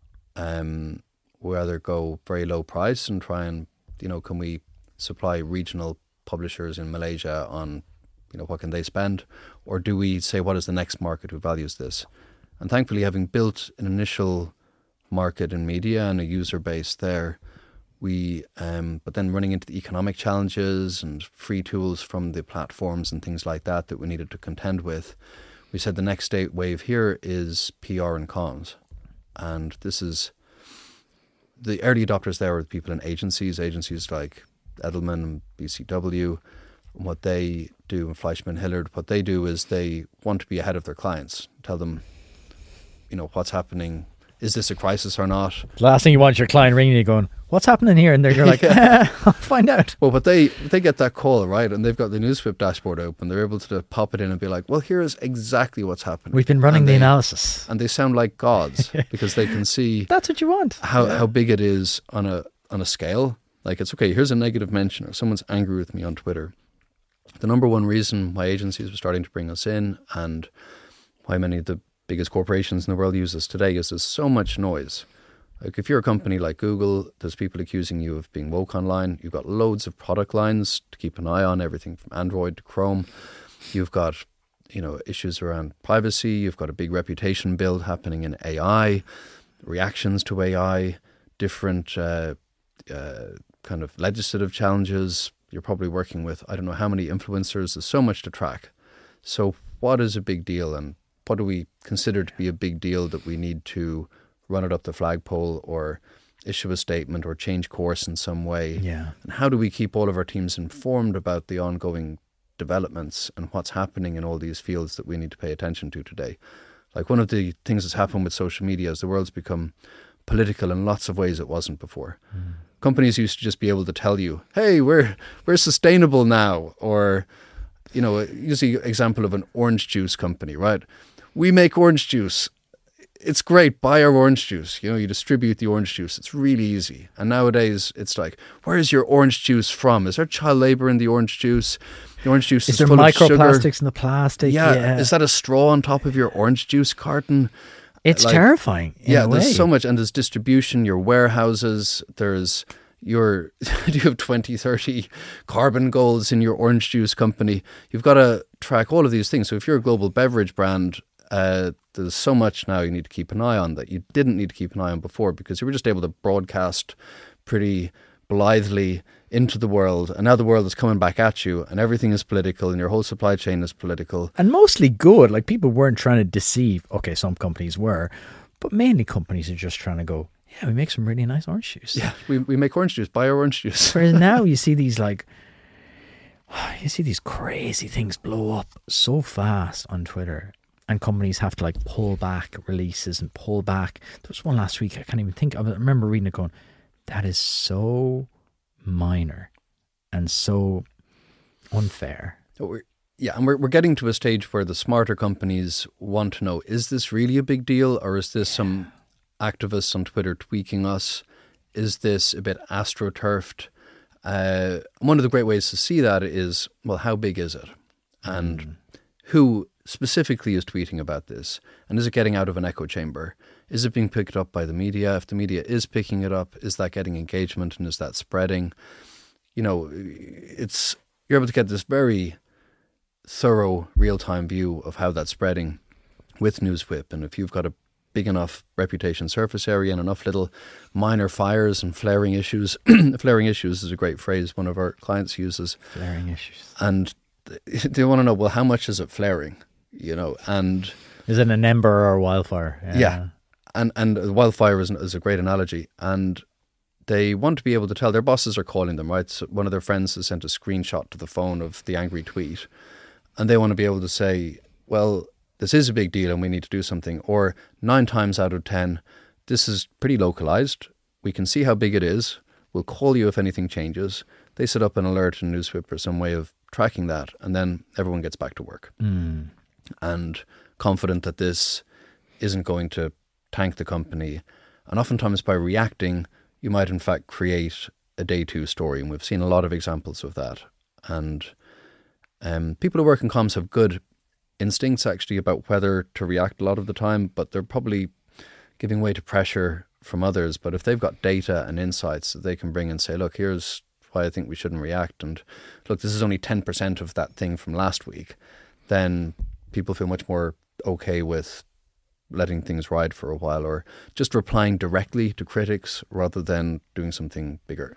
We either go very low price and try and, can we supply regional publishers in Malaysia on, what can they spend? Or do we say, what is the next market who values this? And thankfully, having built an initial market in media and a user base there, but then running into the economic challenges and free tools from the platforms and things like that we needed to contend with, we said the next wave here is PR and comms. And this is, the early adopters there were people in agencies like Edelman and BCW. And what they do, and Fleischman Hillard, what they do is they want to be ahead of their clients, tell them, what's happening. Is this a crisis or not? The last thing you want is your client ringing you going, what's happening here? And you're like, I'll find out. Well, but they get that call, right? And they've got the NewsWhip dashboard open. They're able to pop it in and be like, well, here's exactly what's happening. We've been running the analysis. And they sound like gods because they can see that's what you want. How big it is on a scale. Like, it's okay, here's a negative mention, or someone's angry with me on Twitter. the number one reason why agencies were starting to bring us in and why many of the biggest corporations in the world use us today is there's so much noise. Like if you're a company like Google, there's people accusing you of being woke online. You've got loads of product lines to keep an eye on, everything from Android to Chrome. You've got, issues around privacy. You've got a big reputation build happening in AI, reactions to AI, different kind of legislative challenges. You're probably working with, I don't know how many influencers. There's so much to track. So what is a big deal, and what do we consider to be a big deal that we need to run it up the flagpole or issue a statement or change course in some way? Yeah. And how do we keep all of our teams informed about the ongoing developments and what's happening in all these fields that we need to pay attention to today? Like one of the things that's happened with social media is the world's become political in lots of ways it wasn't before. Companies used to just be able to tell you, hey, we're sustainable now, or, use the example of an orange juice company, right? We make orange juice. It's great. Buy our orange juice. You distribute the orange juice. It's really easy. And nowadays, it's like, where is your orange juice from? Is there child labor in the orange juice? The orange juice is there full of sugar. microplastics in the plastic? Yeah. Is that a straw on top of your orange juice carton? It's terrifying. Yeah, in a there's way. so much. And there's distribution, your warehouses, do you have 20, 30 carbon goals in your orange juice company? You've got to track all of these things. So if you're a global beverage brand, there's so much now you need to keep an eye on that you didn't need to keep an eye on before, because you were just able to broadcast pretty blithely into the world, and now the world is coming back at you and everything is political and your whole supply chain is political. And mostly good. Like, people weren't trying to deceive. Okay, some companies were, but mainly companies are just trying to go, yeah, we make some really nice orange juice. Yeah, we make orange juice. Buy our orange juice. Whereas now you see these crazy things blow up so fast on Twitter, and companies have to pull back releases and pull back. There was one last week, I can't even think. I remember reading it going, that is so minor and so unfair. And we're getting to a stage where the smarter companies want to know, is this really a big deal, or is this some activists on Twitter tweaking us? Is this a bit astroturfed? One of the great ways to see that is, well, how big is it? And who specifically is tweeting about this? And is it getting out of an echo chamber? Is it being picked up by the media? If the media is picking it up, is that getting engagement, and is that spreading? You're able to get this very thorough real-time view of how that's spreading with NewsWhip. And if you've got a big enough reputation surface area and enough little minor fires and flaring issues, flaring issues is a great phrase one of our clients uses. Flaring issues. And they want to know, well, how much is it flaring? And is it an ember or a wildfire? Yeah. And wildfire is a great analogy. And they want to be able to tell. Their bosses are calling them, right? So one of their friends has sent a screenshot to the phone of the angry tweet. And they want to be able to say, well, this is a big deal and we need to do something. Or 9 times out of 10, this is pretty localized. We can see how big it is. We'll call you if anything changes. They set up an alert in NewsWhip or some way of tracking that. And then everyone gets back to work. And confident that this isn't going to tank the company. And oftentimes by reacting, you might in fact create a day 2 story. And we've seen a lot of examples of that. And people who work in comms have good instincts actually about whether to react a lot of the time, but they're probably giving way to pressure from others. But if they've got data and insights that they can bring and say, look, here's why I think we shouldn't react, and look, this is only 10% of that thing from last week, then people feel much more okay with letting things ride for a while, or just replying directly to critics rather than doing something bigger.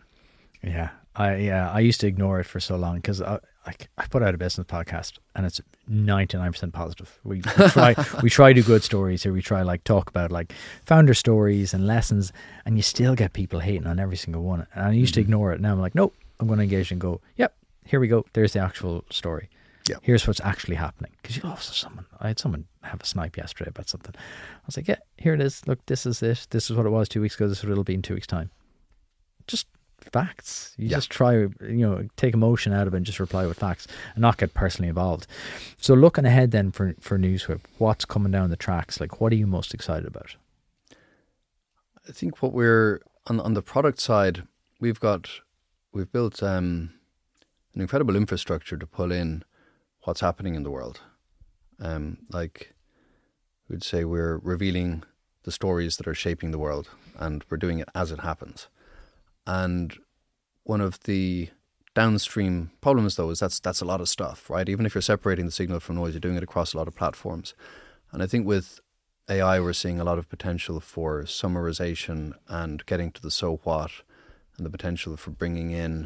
I used to ignore it for so long, because I put out a business podcast and it's 99% positive. We try to do good stories here. We try talk about founder stories and lessons, and you still get people hating on every single one. And I used to ignore it. Now I'm like, nope, I'm going to engage and go, yep, here we go. There's the actual story. Yeah. Here's what's actually happening. Because I had someone have a snipe yesterday about something. I was like, yeah, here it is. Look, this is it. This is what it was 2 weeks ago. This is what it'll be in 2 weeks' time. Just facts. You just try, take emotion out of it and just reply with facts and not get personally involved. So looking ahead then for NewsWhip, what's coming down the tracks? What are you most excited about? I think what we're on the product side, we've built a an incredible infrastructure to pull in what's happening in the world. Like we'd say we're revealing the stories that are shaping the world, and we're doing it as it happens. And one of the downstream problems, though, is that's a lot of stuff, right? Even if you're separating the signal from noise, you're doing it across a lot of platforms. And I think with AI, we're seeing a lot of potential for summarization and getting to the so what, and the potential for bringing in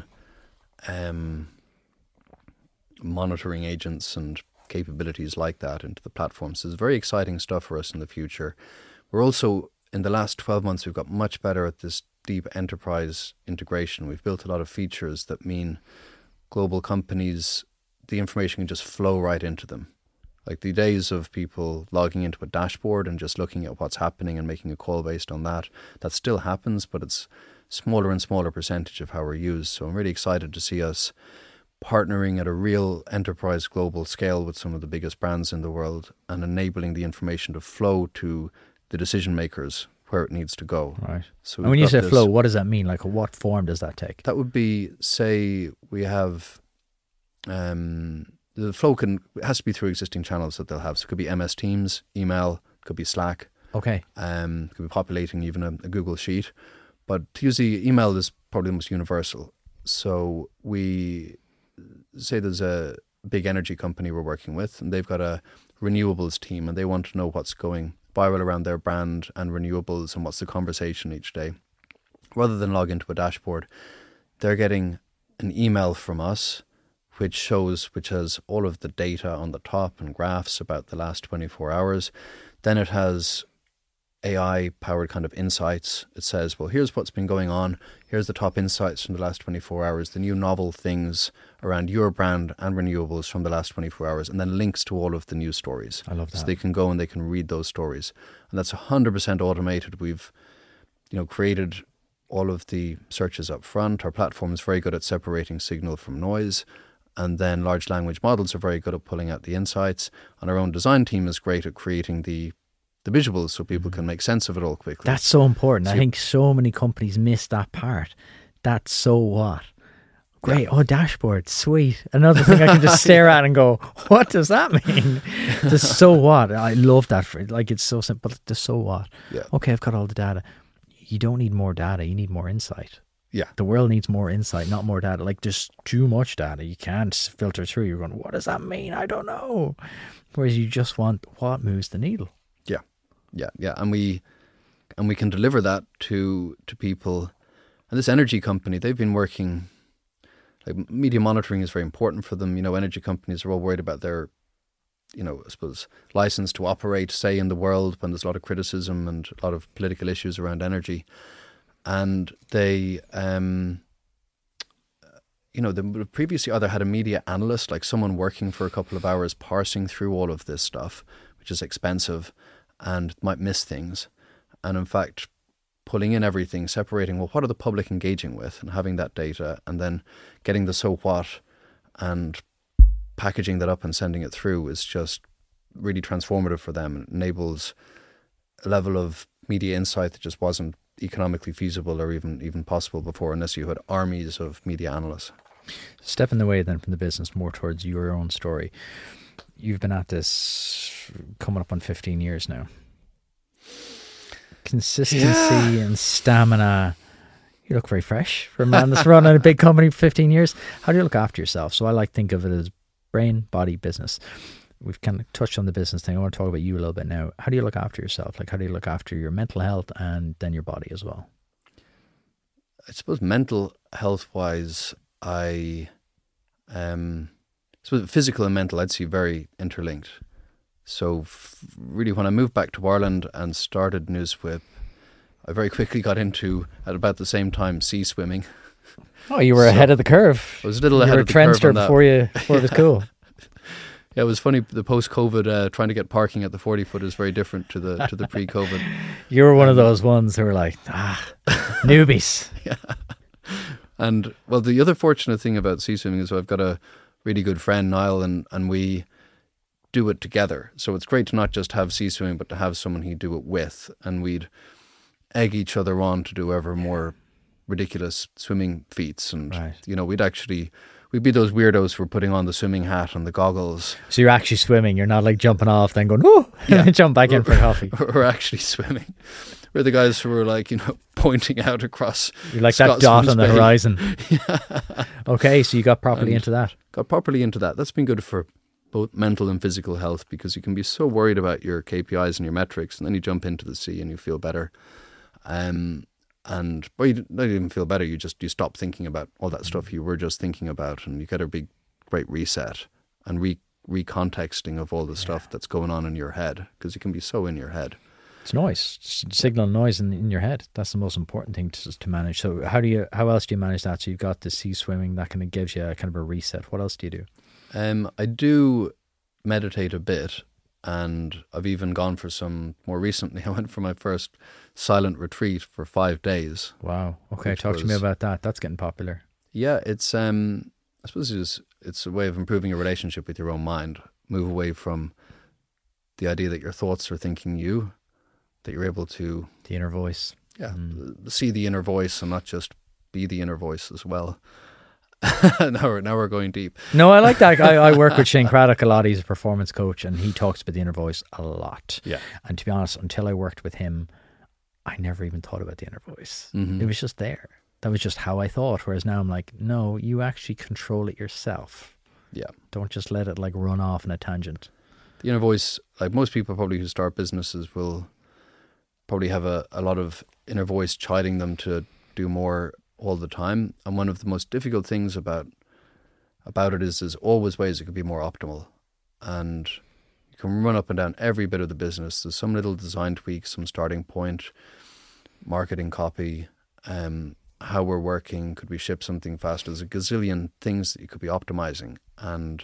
monitoring agents and capabilities like that into the platforms. So it's very exciting stuff for us in the future. We're also, in the last 12 months, we've got much better at this deep enterprise integration. We've built a lot of features that mean global companies, the information can just flow right into them. Like the days of people logging into a dashboard and just looking at what's happening and making a call based on that, that still happens, but it's smaller and smaller percentage of how we're used. So I'm really excited to see us partnering at a real enterprise global scale with some of the biggest brands in the world and enabling the information to flow to the decision makers where it needs to go. Right. So and when you say flow, what does that mean? Like, what form does that take? That would be, say, we have the flow it has to be through existing channels that they'll have. So it could be MS Teams, email, could be Slack. Okay. Could be populating even a Google Sheet. But to use the email is probably the most universal. So we say there's a big energy company we're working with, and they've got a renewables team, and they want to know what's going viral around their brand and renewables and what's the conversation each day. Rather than log into a dashboard, they're getting an email from us which has all of the data on the top and graphs about the last 24 hours. Then it has AI-powered kind of insights. It says, well, here's what's been going on. Here's the top insights from the last 24 hours, the new novel things around your brand and renewables from the last 24 hours, and then links to all of the news stories. I love that. So they can go and they can read those stories. And that's 100% automated. We've, created all of the searches up front. Our platform is very good at separating signal from noise. And then large language models are very good at pulling out the insights. And our own design team is great at creating the visuals so people can make sense of it all quickly. That's so important. I think so many companies miss that part. That's so what? Great. Yeah. Oh, dashboard. Sweet. Another thing I can just stare at and go, what does that mean? The so what? I love that. Like, it's so simple. The so what? Yeah. Okay, I've got all the data. You don't need more data. You need more insight. Yeah. The world needs more insight, not more data. Like, there's too much data. You can't filter through. You're going, what does that mean? I don't know. Whereas you just want what moves the needle. Yeah. Yeah. Yeah. And we can deliver that to people. And this energy company, they've been working, like, media monitoring is very important for them. Energy companies are all worried about their, I suppose, license to operate, say, in the world when there's a lot of criticism and a lot of political issues around energy. And they, they previously either had a media analyst, like someone working for a couple of hours parsing through all of this stuff, which is expensive and might miss things. And in fact, pulling in everything, separating, well, what are the public engaging with, and having that data, and then getting the so what and packaging that up and sending it through is just really transformative for them. It enables a level of media insight that just wasn't economically feasible or even possible before, unless you had armies of media analysts. Stepping away then from the business more towards your own story. You've been at this coming up on 15 years now. Consistency and stamina. You look very fresh for a man that's run in a big company for 15 years. How do you look after yourself? So I like to think of it as brain, body, business. We've kind of touched on the business thing. I want to talk about you a little bit now. How do you look after yourself? Like, how do you look after your mental health and then your body as well? I suppose mental health wise, I suppose physical and mental, I'd say very interlinked. So really, when I moved back to Ireland and started NewsWhip, I very quickly got into, at about the same time, sea swimming. Oh, you were ahead of the curve. I was a little ahead of the curve. You were a trendsetter before it was cool. Yeah, it was funny. The post-COVID, trying to get parking at the 40-foot is very different to the pre-COVID. You were one of those ones who were like, newbies. Yeah. And, well, the other fortunate thing about sea swimming is I've got a really good friend, Niall, and we do it together. So it's great to not just have sea swimming, but to have someone he'd do it with. And we'd egg each other on to do ever more ridiculous swimming feats. And, right. we'd actually we'd be those weirdos who were putting on the swimming hat and the goggles. So you're actually swimming. You're not like jumping off, then going, oh, and jump back in for coffee. We're actually swimming. We're the guys who were like, pointing out across. You're like that dot on the horizon. Yeah. Okay, so you got properly into that. Got properly into that. That's been good for both mental and physical health, because you can be so worried about your KPIs and your metrics, and then you jump into the sea and you feel better. You don't even feel better. You stop thinking about all that stuff you were just thinking about, and you get a big, great reset and recontexting of all the stuff that's going on in your head, because you can be so in your head. It's noise, signal noise in your head. That's the most important thing to manage. So how else do you manage that? So you've got the sea swimming, that kind of gives you a kind of a reset. What else do you do? I do meditate a bit, and I've even gone for some more recently. I went for my first silent retreat for 5 days. Wow. Okay, talk to me about that. That's getting popular. Yeah, it's I suppose it's a way of improving your relationship with your own mind. Move away from the idea that your thoughts are thinking you, that you're able to... The inner voice. Yeah, see the inner voice and not just be the inner voice as well. Now we're going deep. No, I like that. I work with Shane Craddock a lot. He's a performance coach, and he talks about the inner voice a lot. Yeah. And to be honest, until I worked with him, I never even thought about the inner voice. Mm-hmm. It was just there. That was just how I thought. Whereas now I'm like, no, you actually control it yourself. Yeah. Don't just let it like run off in a tangent. The inner voice, like most people probably who start businesses, will probably have a lot of inner voice chiding them to do more all the time. And one of the most difficult things about it is there's always ways it could be more optimal. And you can run up and down every bit of the business. There's some little design tweak, some starting point, marketing copy, how we're working, could we ship something faster? There's a gazillion things that you could be optimizing. And,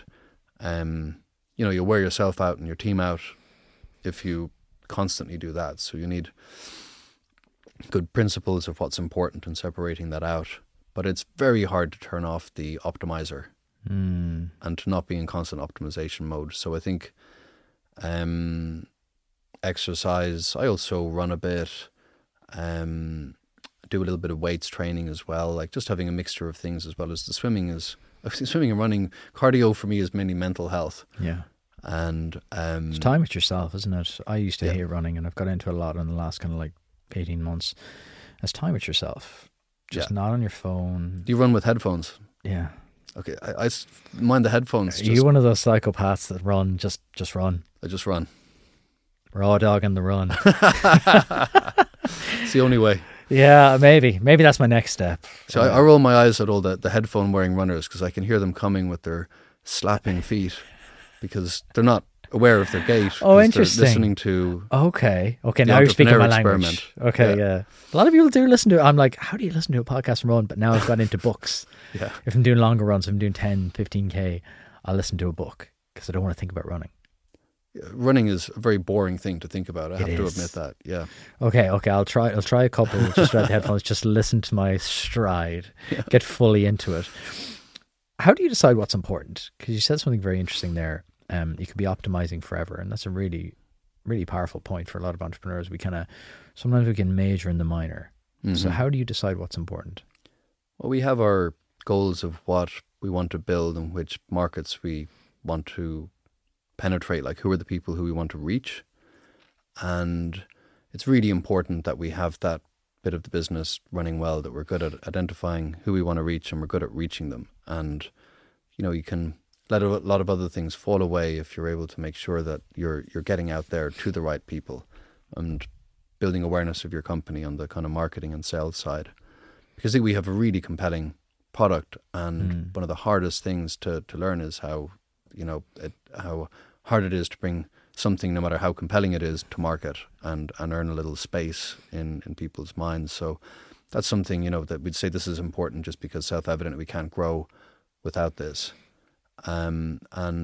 you'll wear yourself out and your team out if you constantly do that. So you need good principles of what's important and separating that out. But it's very hard to turn off the optimizer and to not be in constant optimization mode. So I think exercise, I also run a bit, do a little bit of weights training as well, like just having a mixture of things, as well as the swimming and running. Cardio for me is mainly mental health. Yeah. And it's time with yourself, isn't it? I used to hate running, and I've got into a lot in the last kind of like 18 months. It's time with yourself, just not on your phone. Do you run with headphones? Yeah. Okay, I mind the headphones. Are you one of those psychopaths that run, just run? I just run. Raw dog on the run. It's the only way. Yeah, maybe that's my next step. So I roll my eyes at all the headphone wearing runners, because I can hear them coming with their slapping feet, because they're not aware of their gait. Oh, interesting. They're listening to... Okay, now you're speaking my language. Experiment. Okay, yeah. A lot of people do listen to it. I'm like, how do you listen to a podcast and run? But now I've got into books. Yeah. If I'm doing longer runs, if I'm doing 10, 15K, I'll listen to a book because I don't want to think about running. Running is a very boring thing to think about. I have to admit that. Yeah. Okay. I'll try a couple just without the headphones, just listen to my stride, get fully into it. How do you decide what's important? Because you said something very interesting there. You could be optimizing forever, and that's a really, really powerful point for a lot of entrepreneurs. Sometimes we can major in the minor. Mm-hmm. So how do you decide what's important? Well, we have our goals of what we want to build and which markets we want to penetrate, like who are the people who we want to reach. And it's really important that we have that bit of the business running well, that we're good at identifying who we want to reach and we're good at reaching them. And, you can let a lot of other things fall away if you're able to make sure that you're getting out there to the right people and building awareness of your company on the kind of marketing and sales side. Because I think we have a really compelling product, and one of the hardest things to learn is how hard it is to bring something, no matter how compelling it is, to market and earn a little space in people's minds. So that's something, that we'd say this is important, just because self-evident we can't grow without this. And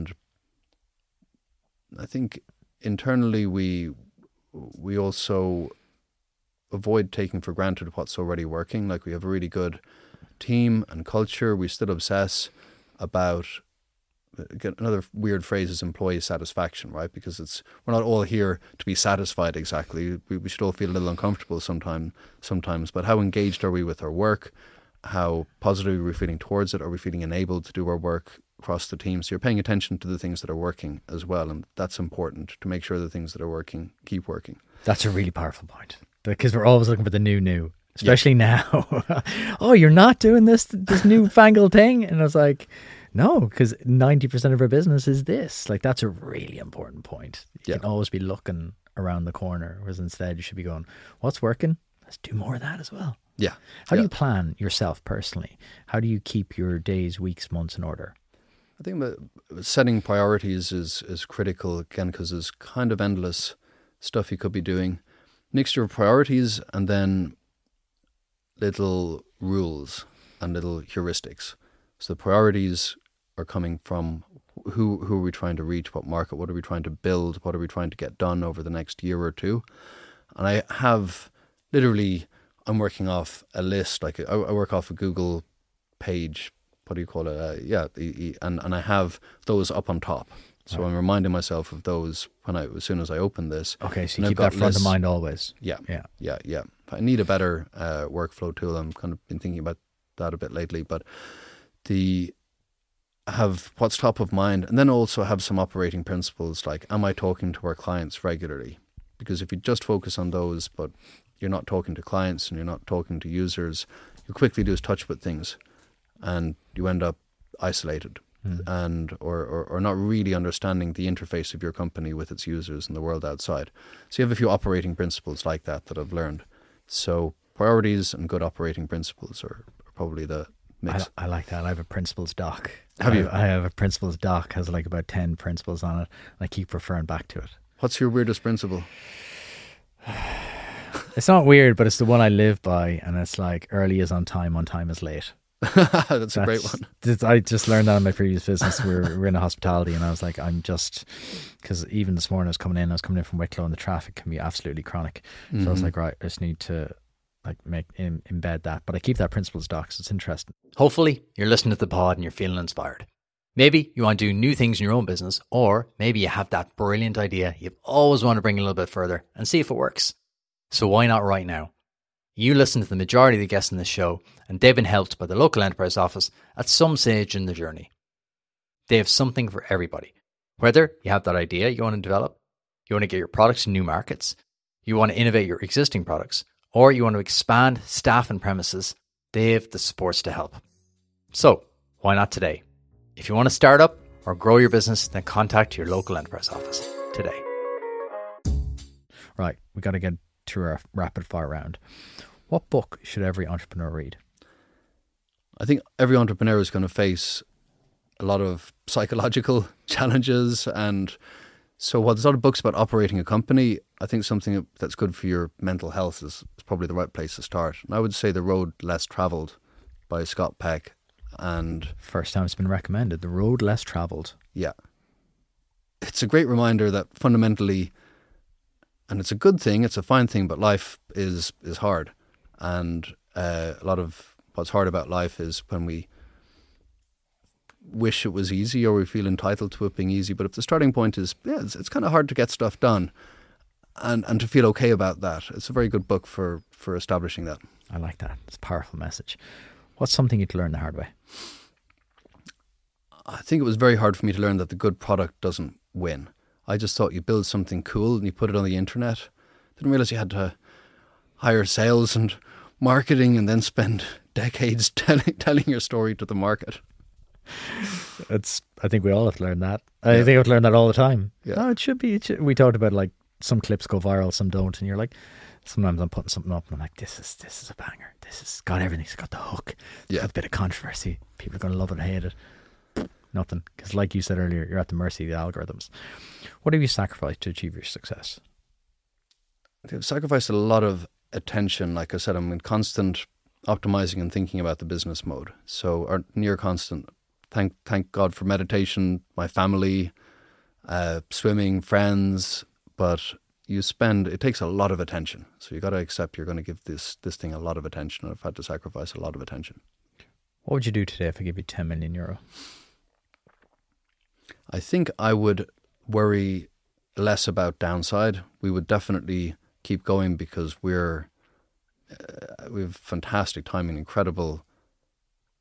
I think internally we also avoid taking for granted what's already working. Like, we have a really good team and culture. We still obsess about, another weird phrase is employee satisfaction, right? Because we're not all here to be satisfied exactly. We should all feel a little uncomfortable sometimes. But how engaged are we with our work? how positively we're feeling towards it. Are we feeling enabled to do our work across the team? So you're paying attention to the things that are working as well. And that's important to make sure the things that are working keep working. That's a really powerful point, because we're always looking for the new, especially now. Oh, you're not doing this newfangled thing? And I was like, no, because 90% of our business is this. Like, that's a really important point. You can always be looking around the corner, whereas instead you should be going, what's working? Let's do more of that as well. Yeah. How do you plan yourself personally? How do you keep your days, weeks, months in order? I think that setting priorities is critical, again, because there's kind of endless stuff you could be doing. Mixture of priorities and then little rules and little heuristics. So the priorities are coming from who are we trying to reach, what market, what are we trying to build, what are we trying to get done over the next year or two. And I have literally, I'm working off a list, like I work off a Google page, what do you call it? And I have those up on top. So I'm reminding myself of those as soon as I open this. Okay, so you keep that front of mind always. Yeah. I need a better workflow tool. I'm kind of been thinking about that a bit lately, but have what's top of mind, and then also have some operating principles like, am I talking to our clients regularly? Because if you just focus on those, but you're not talking to clients and you're not talking to users, you quickly lose touch with things and you end up isolated and or not really understanding the interface of your company with its users and the world outside. So you have a few operating principles like that I've learned. So priorities and good operating principles are probably the mix. I like that. I have a principles doc. Have you? I have a principles doc, has like about 10 principles on it, and I keep referring back to it. What's your weirdest principle? It's not weird, but it's the one I live by, and it's like, early is on time is late. That's a great one. I just learned that in my previous business. We're in a hospitality, and I was like, because even this morning I was coming in from Wicklow, and the traffic can be absolutely chronic. So I was like, right, I just need to embed that. But I keep that principles doc, so it's interesting. Hopefully you're listening to the pod and you're feeling inspired. Maybe you want to do new things in your own business, or maybe you have that brilliant idea you've always wanted to bring a little bit further and see if it works. So why not right now? You listen to the majority of the guests in this show, and they've been helped by the local enterprise office at some stage in the journey. They have something for everybody. Whether you have that idea you want to develop, you want to get your products to new markets, you want to innovate your existing products, or you want to expand staff and premises, they have the supports to help. So why not today? If you want to start up or grow your business, then contact your local enterprise office today. Right, we got to get through our rapid fire round. What book should every entrepreneur read? I think every entrepreneur is going to face a lot of psychological challenges, and so while there's a lot of books about operating a company, I think something that's good for your mental health is probably the right place to start. And I would say The Road Less Traveled by Scott Peck. And first time it's been recommended, The Road Less Traveled. Yeah. It's a great reminder that fundamentally, and it's a good thing, it's a fine thing, but life is hard. And a lot of what's hard about life is when we wish it was easy or we feel entitled to it being easy. But if the starting point is, it's kind of hard to get stuff done and to feel okay about that, it's a very good book for establishing that. I like that. It's a powerful message. What's something you'd learn the hard way? I think it was very hard for me to learn that the good product doesn't win. I just thought you build something cool and you put it on the internet. Didn't realize you had to hire sales and marketing and then spend decades telling your story to the market. I think we all have to learn that. I think I have to learn that all the time. Yeah. Oh, it should be. We talked about like some clips go viral, some don't, and you're like, sometimes I'm putting something up and I'm like, this is a banger. This has got everything. It's got the hook. It's got a bit of controversy. People are going to love it or hate it. Nothing. Because like you said earlier, you're at the mercy of the algorithms. What have you sacrificed to achieve your success? I've sacrificed a lot of attention. Like I said, I'm in constant optimizing and thinking about the business mode. So, or near constant. Thank God for meditation, my family, swimming, friends. But it takes a lot of attention. So you got to accept you're going to give this thing a lot of attention. And I've had to sacrifice a lot of attention. What would you do today if I give you 10 million euro? I think I would worry less about downside. We would definitely keep going because we have fantastic timing, incredible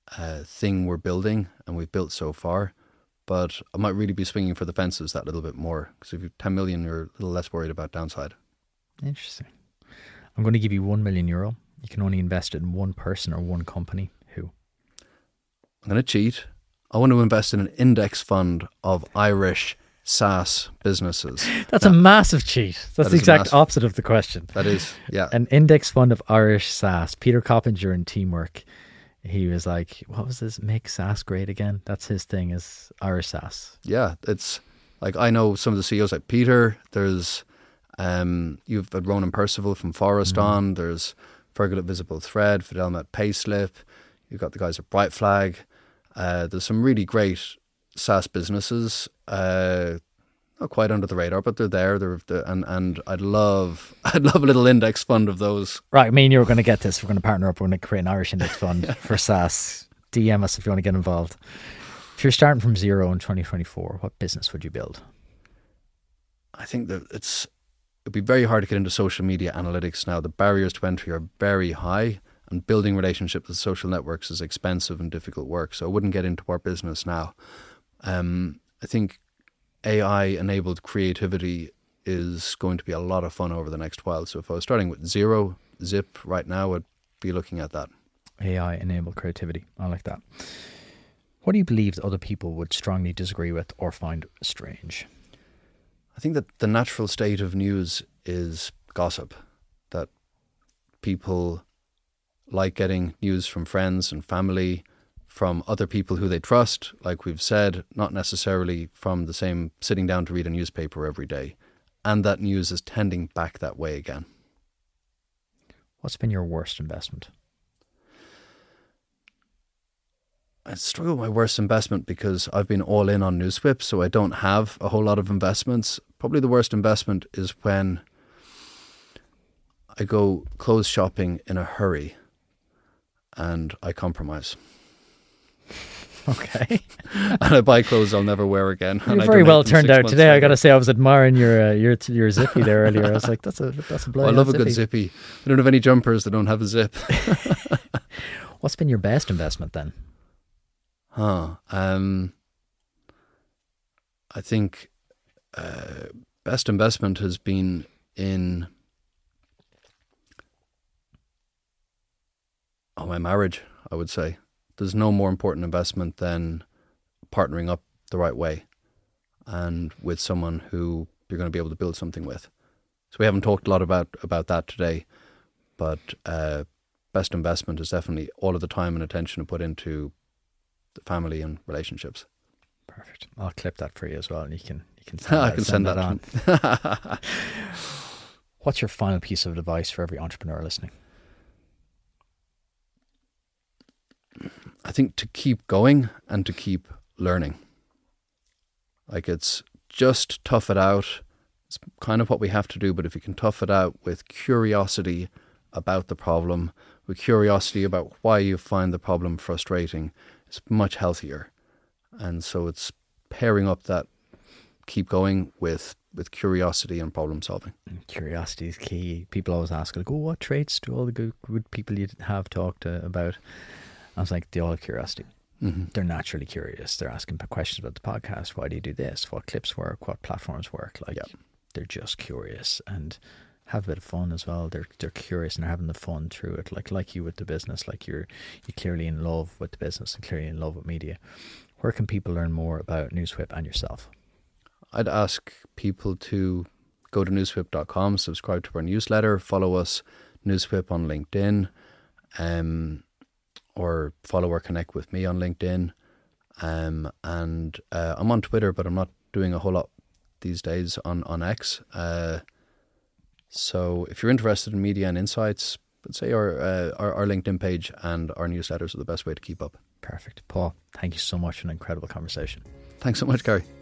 thing we're building and we've built so far. But I might really be swinging for the fences that little bit more, because if you're 10 million, you're a little less worried about downside. Interesting. I'm going to give you €1 million. You can only invest it in one person or one company. Who? I'm going to cheat. I want to invest in an index fund of Irish SaaS businesses. That's a massive cheat. That's the exact opposite of the question. That is, yeah. An index fund of Irish SaaS. Peter Coppinger in Teamwork, he was like, what was this? Make SaaS great again. That's his thing, is Irish SaaS. Yeah, it's like, I know some of the CEOs like Peter. There's, you've had Ronan Percival from Forest on. There's Fergal at Visible Thread, Fidelma at Payslip. You've got the guys at Bright Flag. There's some really great SaaS businesses, not quite under the radar, but they're there. And I'd love a little index fund of those. Right, me and you are going to get this. We're going to partner up. We're going to create an Irish index fund for SaaS. DM us if you want to get involved. If you're starting from zero in 2024, what business would you build? I think that it'd be very hard to get into social media analytics now. The barriers to entry are very high, and building relationships with social networks is expensive and difficult work. So I wouldn't get into our business now. I think AI-enabled creativity is going to be a lot of fun over the next while. So if I was starting with zero zip right now, I'd be looking at that. AI-enabled creativity. I like that. What do you believe that other people would strongly disagree with or find strange? I think that the natural state of news is gossip, that people like getting news from friends and family, from other people who they trust, like we've said, not necessarily from the same sitting down to read a newspaper every day. And that news is tending back that way again. What's been your worst investment? I struggle with my worst investment because I've been all in on NewsWhip, so I don't have a whole lot of investments. Probably the worst investment is when I go clothes shopping in a hurry and I compromise. Okay. And I buy clothes I'll never wear again. You're very well turned out today. I got to say, I was admiring your zippy there earlier. I was like, that's a bloody I love a good zippy. I don't have any jumpers that don't have a zip. What's been your best investment then? I think best investment has been in my marriage, I would say. There's no more important investment than partnering up the right way and with someone who you're going to be able to build something with. So we haven't talked a lot about that today, but best investment is definitely all of the time and attention to put into the family and relationships. Perfect. I'll clip that for you as well, and you can send that on. What's your final piece of advice for every entrepreneur listening? I think to keep going and to keep learning. Like, it's just tough it out. It's kind of what we have to do, but if you can tough it out with curiosity about the problem, with curiosity about why you find the problem frustrating, it's much healthier. And so it's pairing up that keep going with curiosity and problem solving. Curiosity is key. People always ask, like, what traits do all the good people you have talked about? I was like, they all have curiosity. Mm-hmm. They're naturally curious. They're asking questions about the podcast. Why do you do this? What clips work? What platforms work? They're just curious and have a bit of fun as well. They're curious and they're having the fun through it. Like you with the business, like you're clearly in love with the business and clearly in love with media. Where can people learn more about NewsWhip and yourself? I'd ask people to go to newswhip.com, subscribe to our newsletter, follow us, NewsWhip on LinkedIn, or follow or connect with me on LinkedIn. And I'm on Twitter, but I'm not doing a whole lot these days on X. So if you're interested in media and insights, I'd say our LinkedIn page and our newsletters are the best way to keep up. Perfect. Paul, thank you so much for an incredible conversation. Thanks so much, Gary.